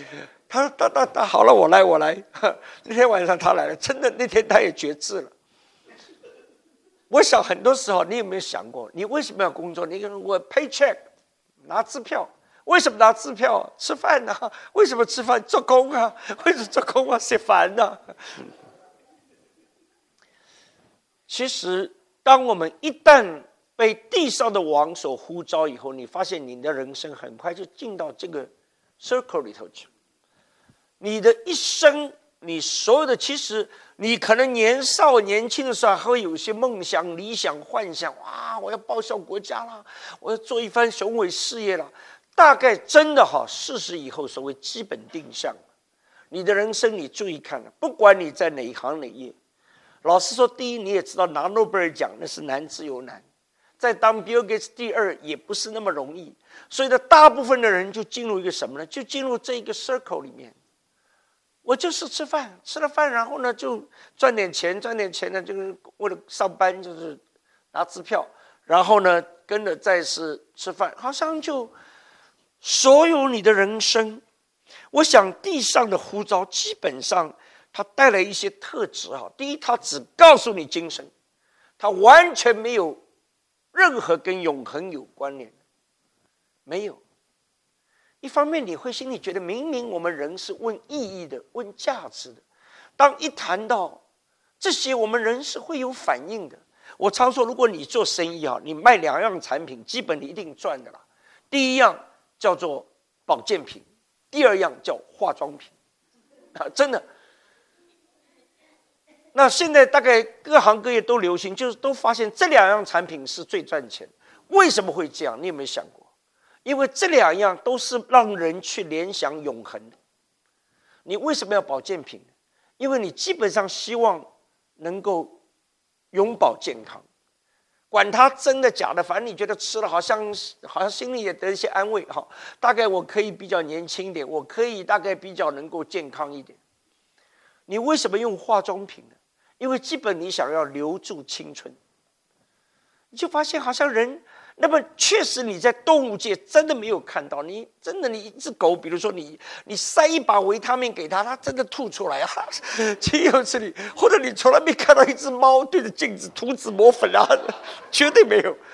他他他他好了，我来我来。那天晚上他来了，真的那天他也决志了。我想很多时候，你有没有想过，你为什么要工作？你跟我 paycheck 拿支票，为什么拿支票？吃饭呢、啊？为什么吃饭？做工啊？为什么做工啊？写烦呢？其实，当我们一旦被地上的王所呼召以后，你发现你的人生很快就进到这个 circle 里头去。你的一生，你所有的，其实你可能年少年轻的时候还会有一些梦想、理想、幻想，哇，我要报效国家啦，我要做一番雄伟事业啦。大概真的哈，四十以后所谓基本定向，你的人生你注意看了，不管你在哪一行哪业，老实说，第一你也知道拿诺贝尔奖那是难之又难，再当 Bill Gates 第二也不是那么容易，所以呢，大部分的人就进入一个什么呢？就进入这一个 circle 里面。我就是吃饭，吃了饭，然后呢就赚点钱，赚点钱呢就是为了上班，就是拿支票，然后呢跟着再是吃饭，好像就所有你的人生，我想地上的呼召基本上它带来一些特质哈。第一，它只告诉你精神，它完全没有任何跟永恒有关联，没有。一方面你会心里觉得，明明我们人是问意义的，问价值的，当一谈到这些，我们人是会有反应的。我常说，如果你做生意啊，你卖两样产品，基本你一定赚的啦。第一样叫做保健品，第二样叫化妆品，啊，真的。那现在大概各行各业都流行，就是都发现这两样产品是最赚钱。为什么会这样？你有没有想过？因为这两样都是让人去联想永恒的。你为什么要保健品？因为你基本上希望能够永保健康，管它真的假的，反正你觉得吃了好像好像心里也得一些安慰哈。大概我可以比较年轻一点，我可以大概比较能够健康一点。你为什么用化妆品呢？因为基本你想要留住青春，你就发现好像人。那么确实你在动物界真的没有看到，你真的你一只狗，比如说你你塞一把维他命给它，它真的吐出来啊，岂有此理！或者你从来没看到一只猫对着镜子涂脂抹粉啊，绝对没有。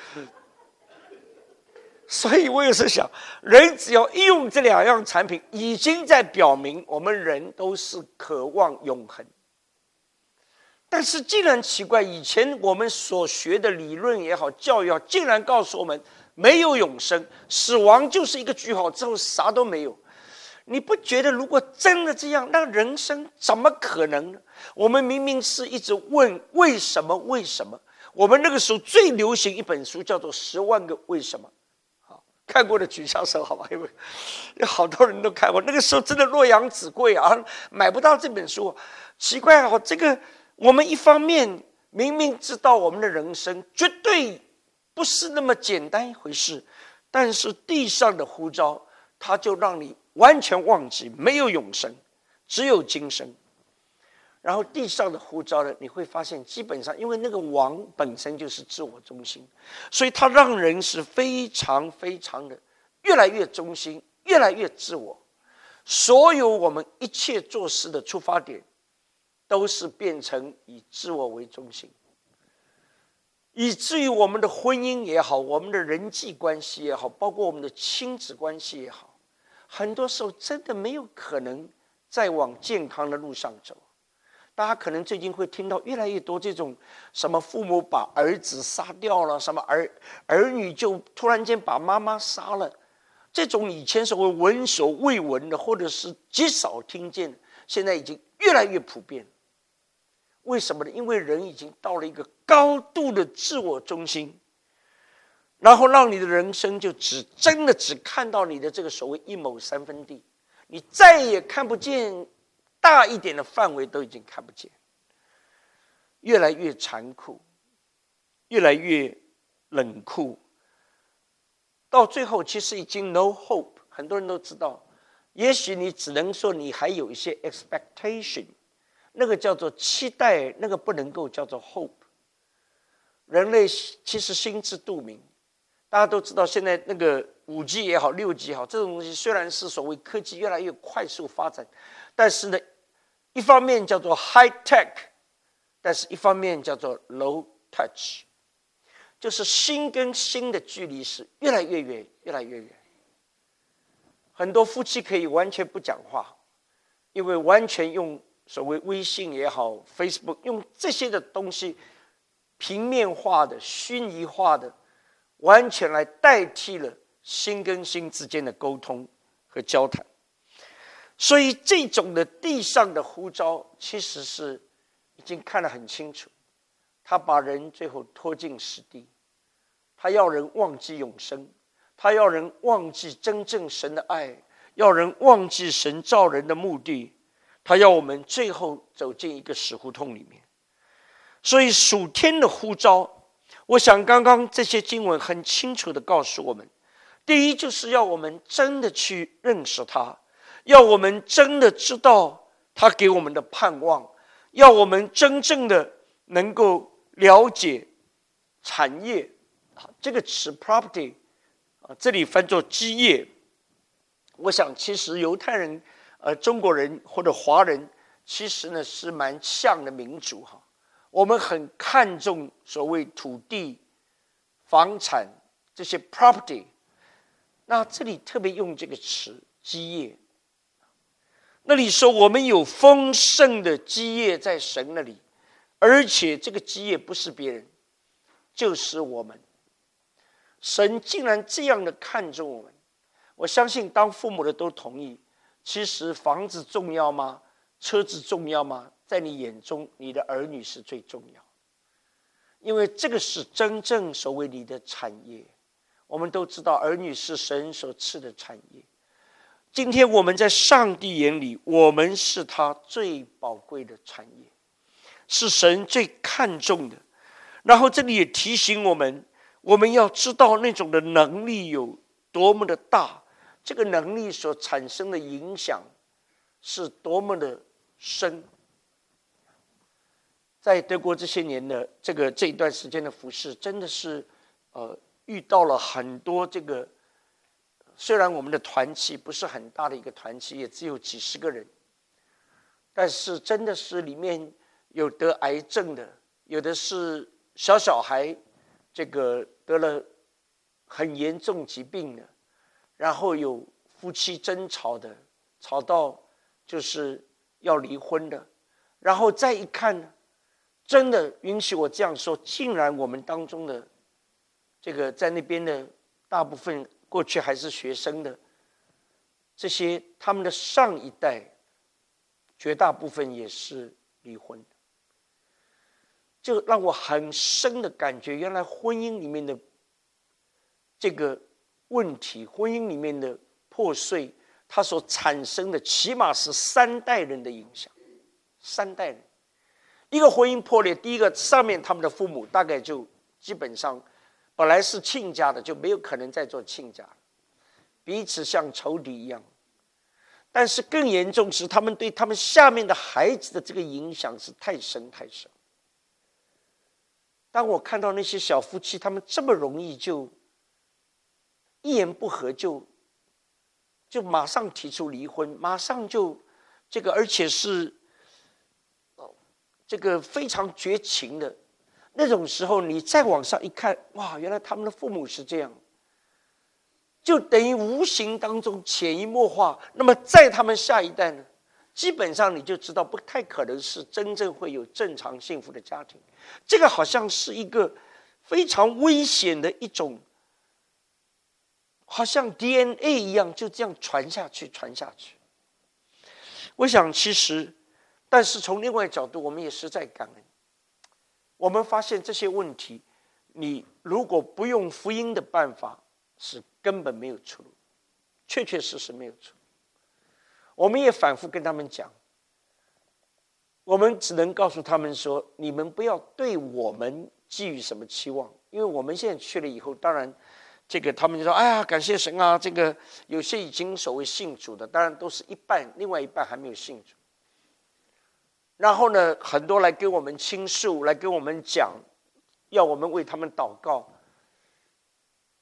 所以我有时想，人只要一用这两样产品，已经在表明我们人都是渴望永恒。但是既然奇怪，以前我们所学的理论也好，教育也好，竟然告诉我们没有永生，死亡就是一个句号，之后啥都没有。你不觉得如果真的这样，那人生怎么可能呢？我们明明是一直问为什么为什么。我们那个时候最流行一本书叫做《十万个为什么》，好，看过的举下手好吧？因为有好多人都看过，那个时候真的洛阳纸贵啊，买不到这本书。奇怪啊，这个。我们一方面明明知道我们的人生绝对不是那么简单一回事，但是地上的呼召，它就让你完全忘记没有永生，只有今生。然后地上的呼召呢，你会发现基本上因为那个王本身就是自我中心，所以它让人是非常非常的越来越中心，越来越自我。所有我们一切做事的出发点都是变成以自我为中心，以至于我们的婚姻也好，我们的人际关系也好，包括我们的亲子关系也好，很多时候真的没有可能再往健康的路上走。大家可能最近会听到越来越多这种什么父母把儿子杀掉了，什么儿儿女就突然间把妈妈杀了，这种以前所谓闻所未闻的，或者是极少听见，现在已经越来越普遍。为什么呢？因为人已经到了一个高度的自我中心，然后让你的人生就只真的只看到你的这个所谓一亩三分地，你再也看不见大一点的范围，都已经看不见，越来越残酷，越来越冷酷，到最后其实已经 no hope。 很多人都知道，也许你只能说你还有一些 expectation，那个叫做期待，那个不能够叫做 hope。 人类其实心知肚明， 大家都知道，现在那个五 G 也好，六 G 也好，这种东西虽然是所谓科技越来越快速发展，但是呢，一方面叫做 high tech， 但是一方面叫做 low touch， 就是心跟心的距离是越来越远，越来越远。很多夫妻可以完全不讲话，因为完全用所谓微信也好 Facebook 用这些的东西平面化的虚拟化的完全来代替了心跟心之间的沟通和交谈。所以这种的地上的呼召其实是已经看得很清楚，他把人最后拖进死地，他要人忘记永生，他要人忘记真正神的爱，要人忘记神造人的目的，他要我们最后走进一个死胡同里面。所以属天的呼召，我想刚刚这些经文很清楚地告诉我们，第一就是要我们真的去认识他，要我们真的知道他给我们的盼望，要我们真正的能够了解产业，这个词 property 这里翻作基业。我想其实犹太人呃，中国人或者华人其实呢是蛮像的民族哈，我们很看重所谓土地房产这些 property， 那这里特别用这个词基业，那里说我们有丰盛的基业在神那里，而且这个基业不是别人，就是我们。神竟然这样的看重我们，我相信当父母的都同意，其实房子重要吗？车子重要吗？在你眼中，你的儿女是最重要，因为这个是真正所谓你的产业。我们都知道，儿女是神所赐的产业。今天我们在上帝眼里，我们是他最宝贵的产业，是神最看重的。然后这里也提醒我们，我们要知道那种的能力有多么的大，这个能力所产生的影响是多么的深。在德国这些年的这个这一段时间的服事，真的是呃遇到了很多这个，虽然我们的团契不是很大的一个团契，也只有几十个人，但是真的是里面有得癌症的，有的是小小孩这个得了很严重疾病的，然后有夫妻争吵的，吵到就是要离婚的，然后再一看，真的允许我这样说，竟然我们当中的这个在那边的大部分过去还是学生的这些，他们的上一代绝大部分也是离婚的，就让我很深的感觉，原来婚姻里面的这个问题，婚姻里面的破碎，它所产生的起码是三代人的影响。三代人一个婚姻破裂，第一个上面他们的父母大概就基本上本来是亲家的，就没有可能再做亲家了，彼此像仇敌一样。但是更严重是他们对他们下面的孩子的这个影响是太深太深。当我看到那些小夫妻，他们这么容易就一言不合就就马上提出离婚，马上就这个，而且是这个非常绝情的那种时候，你再往上一看，哇，原来他们的父母是这样，就等于无形当中潜移默化。那么在他们下一代呢，基本上你就知道不太可能是真正会有正常幸福的家庭。这个好像是一个非常危险的一种，好像 D N A 一样，就这样传下去传下去。我想其实但是从另外一个角度，我们也实在感恩。我们发现这些问题，你如果不用福音的办法，是根本没有出路，确确实实没有出路。我们也反复跟他们讲，我们只能告诉他们说，你们不要对我们寄予什么期望，因为我们现在去了以后，当然这个他们就说，哎呀，感谢神啊，这个有些已经所谓信主的，当然都是一半，另外一半还没有信主。然后呢，很多来跟我们倾诉，来跟我们讲，要我们为他们祷告。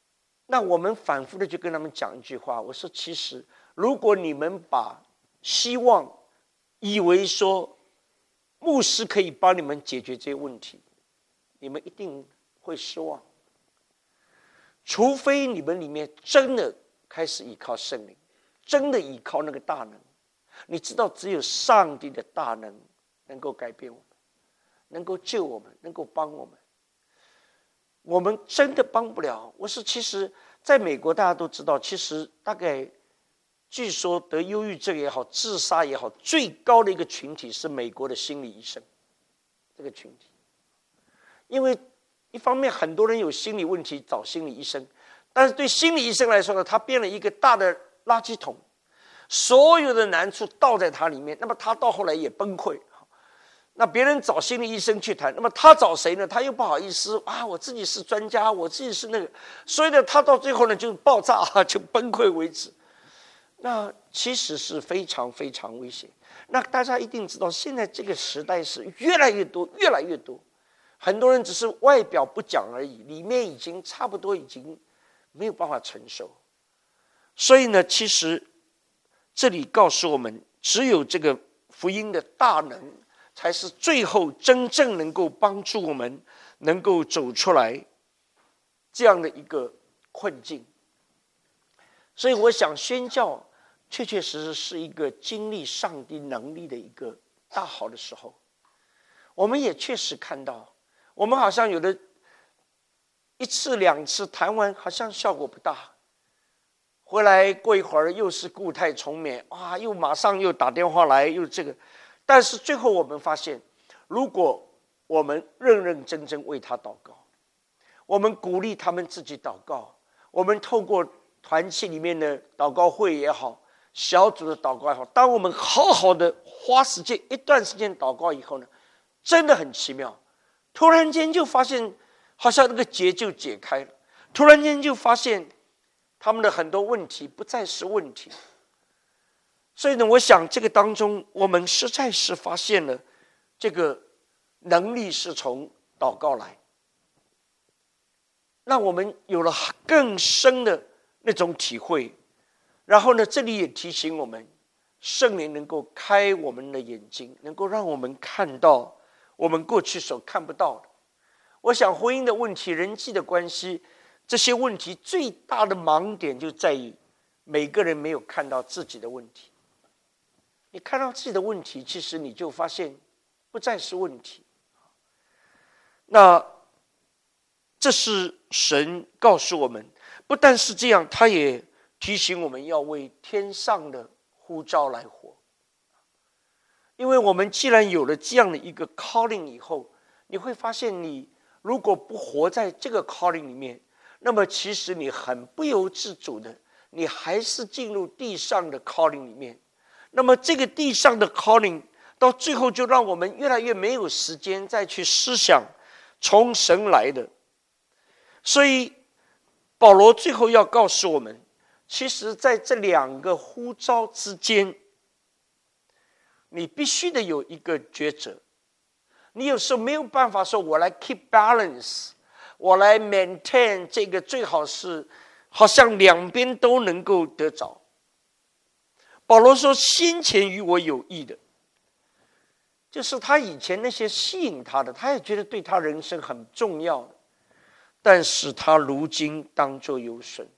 那我们反复的就跟他们讲一句话，我说其实如果你们把希望以为说牧师可以帮你们解决这些问题，你们一定会失望。除非你们里面真的开始依靠圣灵，真的依靠那个大能，你知道只有上帝的大能能够改变我们，能够救我们，能够帮我们。我们真的帮不了。我说其实在美国大家都知道，其实大概据说得忧郁症也好，自杀也好，最高的一个群体是美国的心理医生这个群体。因为一方面很多人有心理问题找心理医生，但是对心理医生来说呢，他编了一个大的垃圾桶，所有的难处倒在他里面，那么他到后来也崩溃。那别人找心理医生去谈，那么他找谁呢？他又不好意思啊，我自己是专家，我自己是那个，所以呢，他到最后呢就爆炸，就崩溃为止。那其实是非常非常危险。那大家一定知道，现在这个时代是越来越多，越来越多。很多人只是外表不讲而已，里面已经差不多已经没有办法承受。所以呢，其实这里告诉我们，只有这个福音的大能，才是最后真正能够帮助我们能够走出来这样的一个困境。所以我想宣教确确实实是一个经历上帝能力的一个大好的时候。我们也确实看到，我们好像有的一次两次谈完好像效果不大，回来过一会儿又是故态重演，哇，又马上又打电话来，又这个。但是最后我们发现，如果我们认认真真为他祷告，我们鼓励他们自己祷告，我们透过团契里面的祷告会也好，小组的祷告也好，当我们好好的花时间一段时间祷告以后呢，真的很奇妙，突然间就发现好像那个结就解开了，突然间就发现他们的很多问题不再是问题。所以呢，我想这个当中我们实在是发现了这个能力是从祷告来，让我们有了更深的那种体会。然后呢，这里也提醒我们，圣灵能够开我们的眼睛，能够让我们看到我们过去所看不到的。我想婚姻的问题，人际的关系，这些问题最大的盲点就在于每个人没有看到自己的问题。你看到自己的问题，其实你就发现不再是问题。那这是神告诉我们，不但是这样，他也提醒我们要为天上的呼召来活。因为我们既然有了这样的一个 calling 以后，你会发现你如果不活在这个 calling 里面，那么其实你很不由自主的，你还是进入地上的 calling 里面。那么这个地上的 calling 到最后就让我们越来越没有时间再去思想从神来的。所以保罗最后要告诉我们，其实在这两个呼召之间，你必须得有一个抉择。你有时候没有办法说我来 keep balance， 我来 maintain 这个，最好是好像两边都能够得着。保罗说，先前与我有益的，就是他以前那些吸引他的，他也觉得对他人生很重要的，但是他如今当作有损。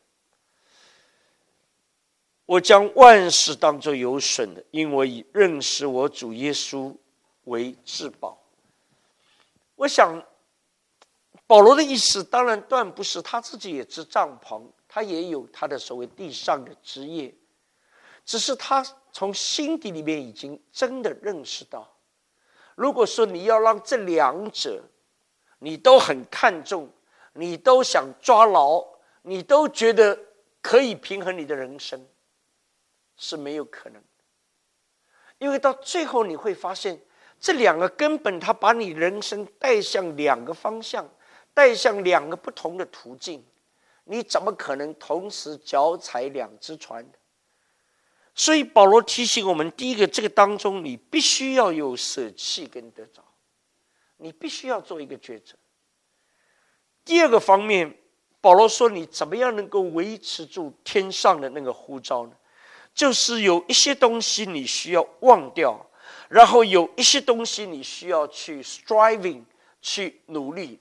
我将万事当作有损的，因我以认识我主耶稣为至宝。我想保罗的意思当然断不是他自己也织帐篷，他也有他的所谓地上的职业，只是他从心底里面已经真的认识到，如果说你要让这两者你都很看重，你都想抓牢，你都觉得可以平衡你的人生，是没有可能的。因为到最后你会发现，这两个根本它把你人生带向两个方向，带向两个不同的途径，你怎么可能同时脚踩两只船呢？所以保罗提醒我们，第一个，这个当中你必须要有舍弃跟得着，你必须要做一个抉择。第二个方面， 保罗说：“你怎么样能够维持住天上的那个呼召呢？就是有一些东西你需要忘掉，然后有一些东西你需要去 striving 去努力。”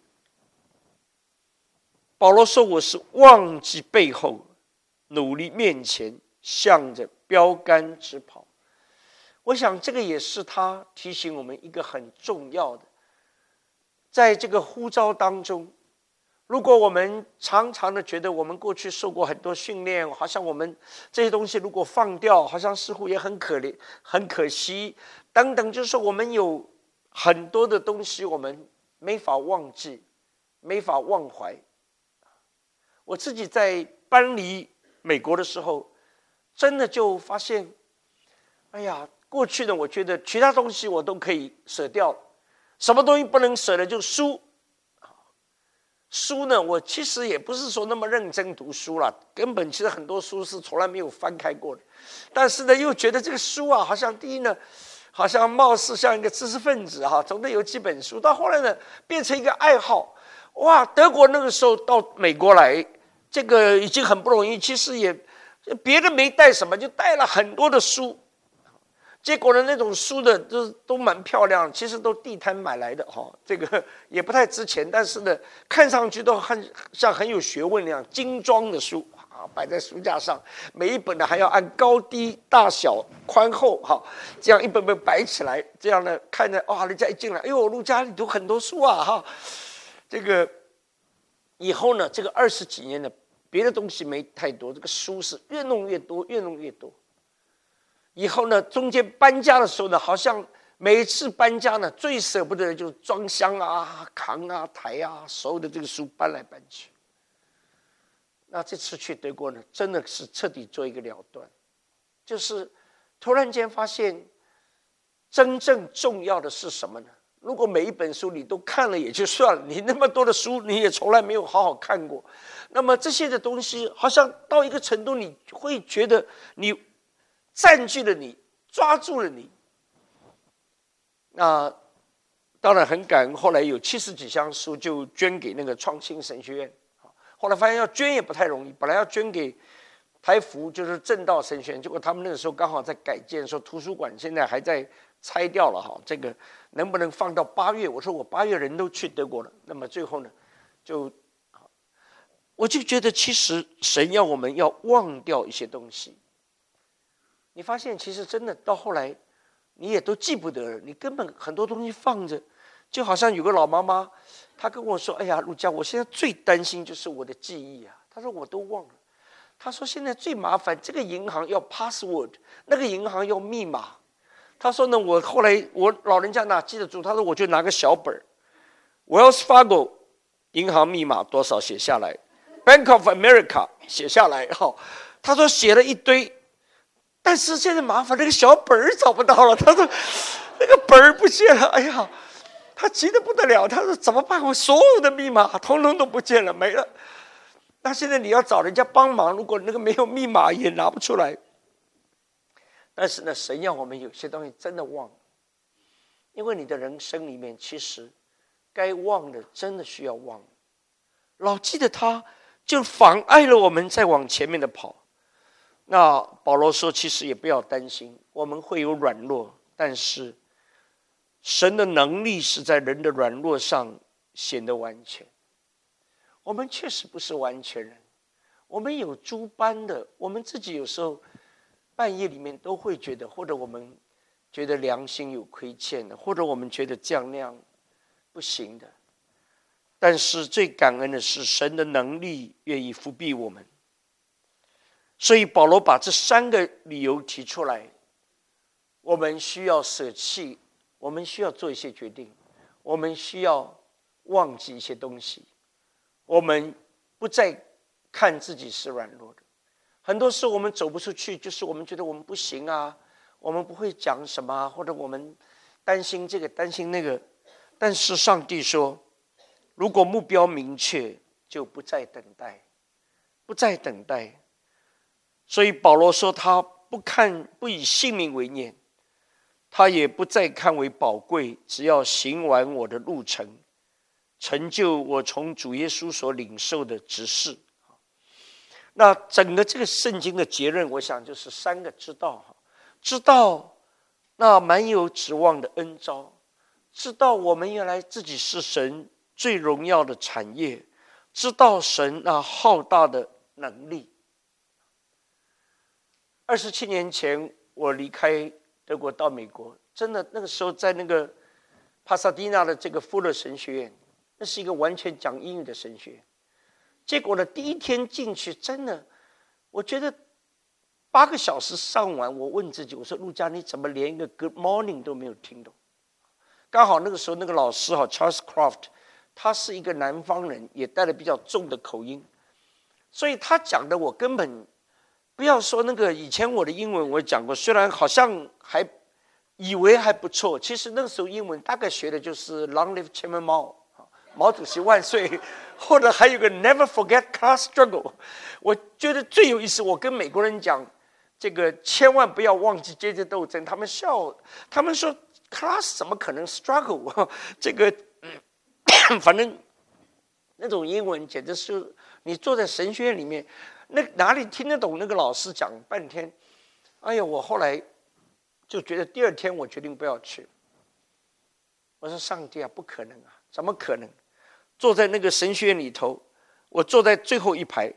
保罗说：“我是忘记背后，努力面前，向着标杆直跑。”我想这个也是他提醒我们一个很重要的，在这个呼召当中，如果我们常常的觉得我们过去受过很多训练，好像我们这些东西如果放掉，好像似乎也很可怜、很可惜等等，就是说我们有很多的东西我们没法忘记，没法忘怀。我自己在搬离美国的时候，真的就发现，哎呀，过去呢，我觉得其他东西我都可以舍掉，什么东西不能舍的就书。书呢，我其实也不是说那么认真读书了，根本其实很多书是从来没有翻开过的。但是呢，又觉得这个书啊，好像第一呢，好像貌似像一个知识分子哈，总得有几本书。到后来呢，变成一个爱好。哇，德国那个时候到美国来，这个已经很不容易。其实也别的没带什么，就带了很多的书。结果呢，那种书的都都蛮漂亮，其实都地摊买来的哈，这个也不太值钱，但是呢，看上去都很像很有学问那样，精装的书啊，摆在书架上，每一本呢还要按高低、大小、宽厚哈，这样一本本摆起来，这样呢看着哇，人家一进来，哎呦，陆家里读很多书啊哈，这个以后呢，这个二十几年呢，别的东西没太多，这个书是越弄越多，越弄越多。以后呢，中间搬家的时候呢，好像每次搬家呢，最舍不得的就是装箱啊、扛啊、抬啊，所有的这个书搬来搬去。那这次去德国呢，真的是彻底做一个了断，就是突然间发现，真正重要的是什么呢？如果每一本书你都看了也就算了，你那么多的书你也从来没有好好看过，那么这些的东西好像到一个程度，你会觉得你占据了你，抓住了你。那当然很感恩，后来有七十几箱书就捐给那个创新神学院。后来发现要捐也不太容易，本来要捐给台福，就是正道神学院，结果他们那个时候刚好在改建，说图书馆现在还在拆掉了哈，这个能不能放到八月？我说我八月人都去德国了，那么最后呢，就我就觉得其实神要我们要忘掉一些东西。你发现其实真的到后来你也都记不得了，你根本很多东西放着，就好像有个老妈妈，她跟我说：“哎呀，陆家，我现在最担心就是我的记忆啊。”她说我都忘了，她说现在最麻烦，这个银行要 password， 那个银行要密码。她说呢，我后来我老人家哪记得住？她说我就拿个小本 Wells Fargo 银行密码多少写下来 ，Bank of America 写下来哈。她说写了一堆。但是现在麻烦，那个小本儿找不到了。他说那个本儿不见了，哎呀，他急得不得了。他说怎么办？我所有的密码统统都不见了，没了。那现在你要找人家帮忙，如果那个没有密码也拿不出来。但是呢，神要我们有些东西真的忘，因为你的人生里面其实该忘的真的需要忘，老记得它就妨碍了我们再往前面的跑。那保罗说，其实也不要担心，我们会有软弱，但是神的能力是在人的软弱上显得完全。我们确实不是完全人，我们有诸般的，我们自己有时候半夜里面都会觉得，或者我们觉得良心有亏欠的，或者我们觉得这样那样不行的。但是最感恩的是，神的能力愿意扶庇我们。所以保罗把这三个理由提出来，我们需要舍弃，我们需要做一些决定，我们需要忘记一些东西，我们不再看自己是软弱的。很多时候我们走不出去，就是我们觉得我们不行啊，我们不会讲什么啊，或者我们担心这个担心那个。但是上帝说，如果目标明确，就不再等待，不再等待。所以保罗说，他不看不以性命为念，他也不再看为宝贵，只要行完我的路程， 成就我从主耶稣所领受的职事。那整个这个圣经的结论，我想就是三个知道：知道那蛮有指望的恩召，知道我们原来自己是神最荣耀的产业，知道神那浩大的能力。二十七年前，我离开德国到美国，真的那个时候在那个帕萨迪纳的这个富勒神学院，那是一个完全讲英语的神学院。结果呢，第一天进去，真的，我觉得八个小时上完，我问自己，我说陆家，你怎么连一个 Good Morning 都没有听懂？刚好那个时候那个老师哈 Charles Croft， 他是一个南方人，也带了比较重的口音，所以他讲的我根本不要说那个以前我的英文我讲过，虽然好像还以为还不错，其实那个时候英文大概学的就是 Long live Chairman Mao， 毛主席万岁，或者还有个 Never forget class struggle。 我觉得最有意思，我跟美国人讲这个千万不要忘记阶级斗争，他们笑，他们说 class 怎么可能 struggle， 这个、嗯、反正那种英文简直是你坐在神学院里面，那哪里听得懂那个老师讲半天？哎呀，我后来就觉得第二天我决定不要去。我说上帝啊，不可能啊，怎么可能？坐在那个神学院里头，我坐在最后一排。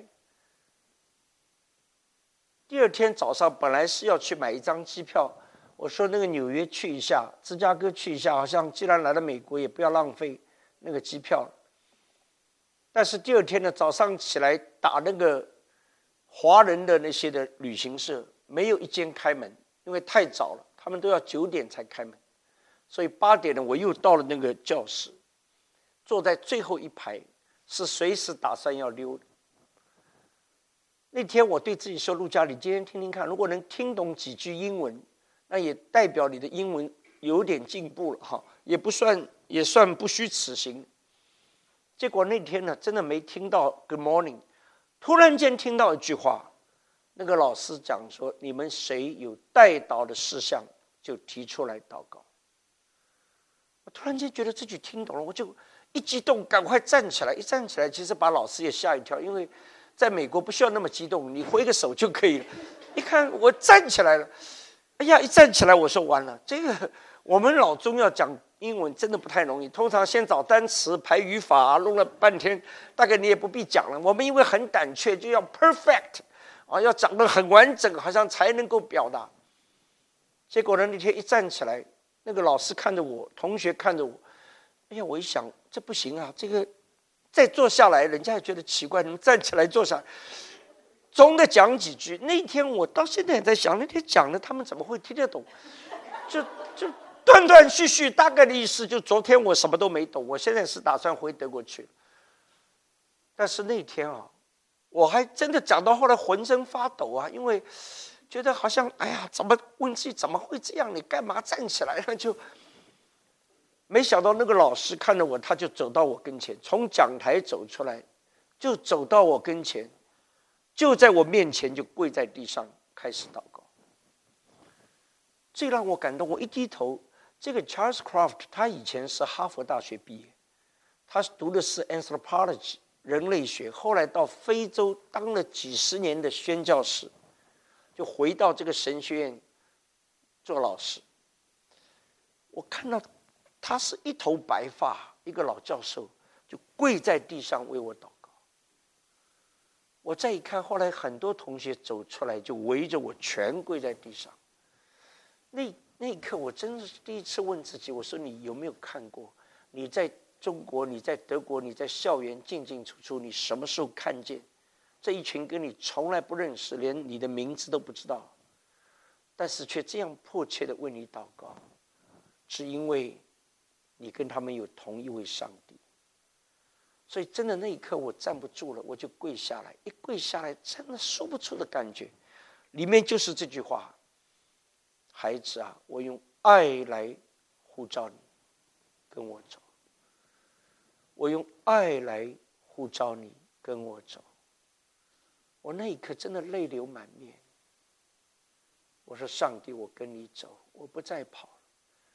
第二天早上本来是要去买一张机票，我说那个纽约去一下，芝加哥去一下，好像既然来了美国，也不要浪费那个机票。但是第二天呢，早上起来打那个华人的那些的旅行社，没有一间开门，因为太早了，他们都要九点才开门。所以八点呢，我又到了那个教室，坐在最后一排，是随时打算要溜的。那天我对自己说：“陆家，你今天听听看，如果能听懂几句英文，那也代表你的英文有点进步了哈，也不算也算不虚此行。”结果那天呢，真的没听到 Good morning， 突然间听到一句话，那个老师讲说：“你们谁有代祷的事项，就提出来祷告。”我突然间觉得自己听懂了，我就一激动，赶快站起来。一站起来，其实把老师也吓一跳，因为在美国不需要那么激动，你挥个手就可以了。一看我站起来了，哎呀，一站起来，我说完了，这个我们老中要讲英文真的不太容易，通常先找单词排语法，弄了半天，大概你也不必讲了。我们因为很胆怯，就要 perfect 啊，要讲得很完整，好像才能够表达。结果呢，那天一站起来，那个老师看着我，同学看着我，哎呀，我一想，这不行啊，这个再坐下来，人家也觉得奇怪，你们站起来坐下来，总得讲几句。那天我到现在也在想，那天讲的他们怎么会听得懂？就就断断续续，大概的意思就昨天我什么都没懂，我现在是打算回德国去。但是那天啊，我还真的讲到后来浑身发抖啊，因为觉得好像哎呀，怎么问自己怎么会这样？你干嘛站起来了？就没想到那个老师看着我，他就走到我跟前，从讲台走出来，就走到我跟前，就在我面前就跪在地上开始祷告。最让我感动，我一低头，这个 Charles Croft 他以前是哈佛大学毕业，他读的是 anthropology 人类学，后来到非洲当了几十年的宣教士，就回到这个神学院做老师。我看到他是一头白发，一个老教授，就跪在地上为我祷告。我再一看，后来很多同学走出来，就围着我全跪在地上。那那一刻，我真是第一次问自己，我说你有没有看过？你在中国，你在德国，你在校园进进出出，你什么时候看见这一群跟你从来不认识，连你的名字都不知道，但是却这样迫切的为你祷告，是因为你跟他们有同一位上帝。所以真的那一刻我站不住了，我就跪下来，一跪下来真的说不出的感觉，里面就是这句话：孩子啊，我用爱来呼召你跟我走，我用爱来呼召你跟我走。我那一刻真的泪流满面，我说上帝，我跟你走，我不再跑了，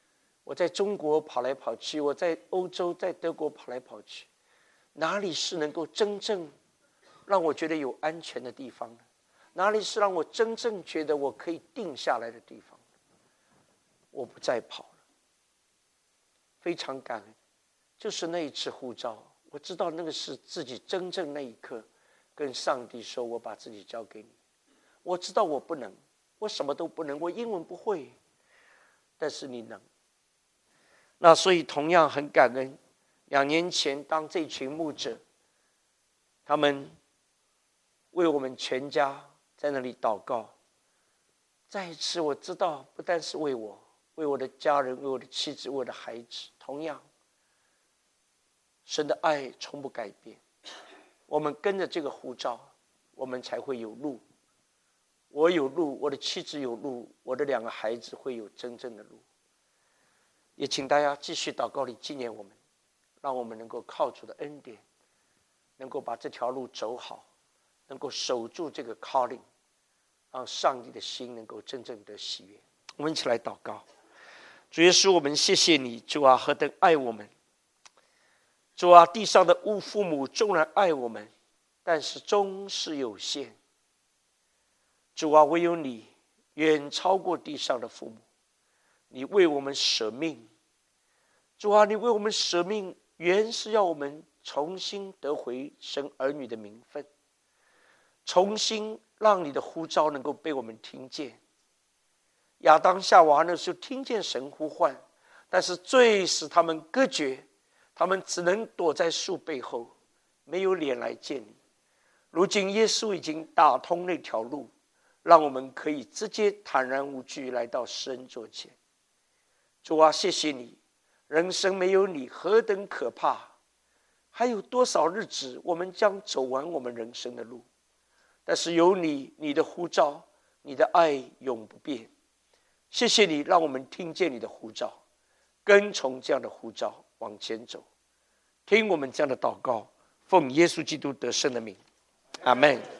我在中国跑来跑去，我在欧洲在德国跑来跑去，哪里是能够真正让我觉得有安全的地方呢？哪里是让我真正觉得我可以定下来的地方？我不再跑了。非常感恩，就是那一次呼召，我知道那个是自己真正那一刻跟上帝说，我把自己交给你。我知道我不能，我什么都不能，我英文不会，但是你能。那所以同样很感恩，两年前当这群牧者他们为我们全家在那里祷告，再一次我知道不但是为我，为我的家人，为我的妻子，为我的孩子，同样神的爱从不改变。我们跟着这个呼召，我们才会有路。我有路，我的妻子有路，我的两个孩子会有真正的路。也请大家继续祷告里纪念我们，让我们能够靠主的恩典，能够把这条路走好，能够守住这个 calling， 让上帝的心能够真正的喜悦。我们一起来祷告。主耶稣，我们谢谢你，主啊，何等爱我们！主啊，地上的无父母纵然爱我们，但是终是有限。主啊，唯有你远超过地上的父母，你为我们舍命。主啊，你为我们舍命，原是要我们重新得回神儿女的名分，重新让你的呼召能够被我们听见。亚当夏娃那时候听见神呼唤，但是罪使他们隔绝，他们只能躲在树背后，没有脸来见你。如今耶稣已经打通那条路，让我们可以直接坦然无惧来到施恩座前。主啊，谢谢你，人生没有你何等可怕，还有多少日子我们将走完我们人生的路，但是有你，你的呼召，你的爱永不变。谢谢你让我们听见你的呼召，跟从这样的呼召往前走。听我们这样的祷告，奉耶稣基督得胜的名，阿们。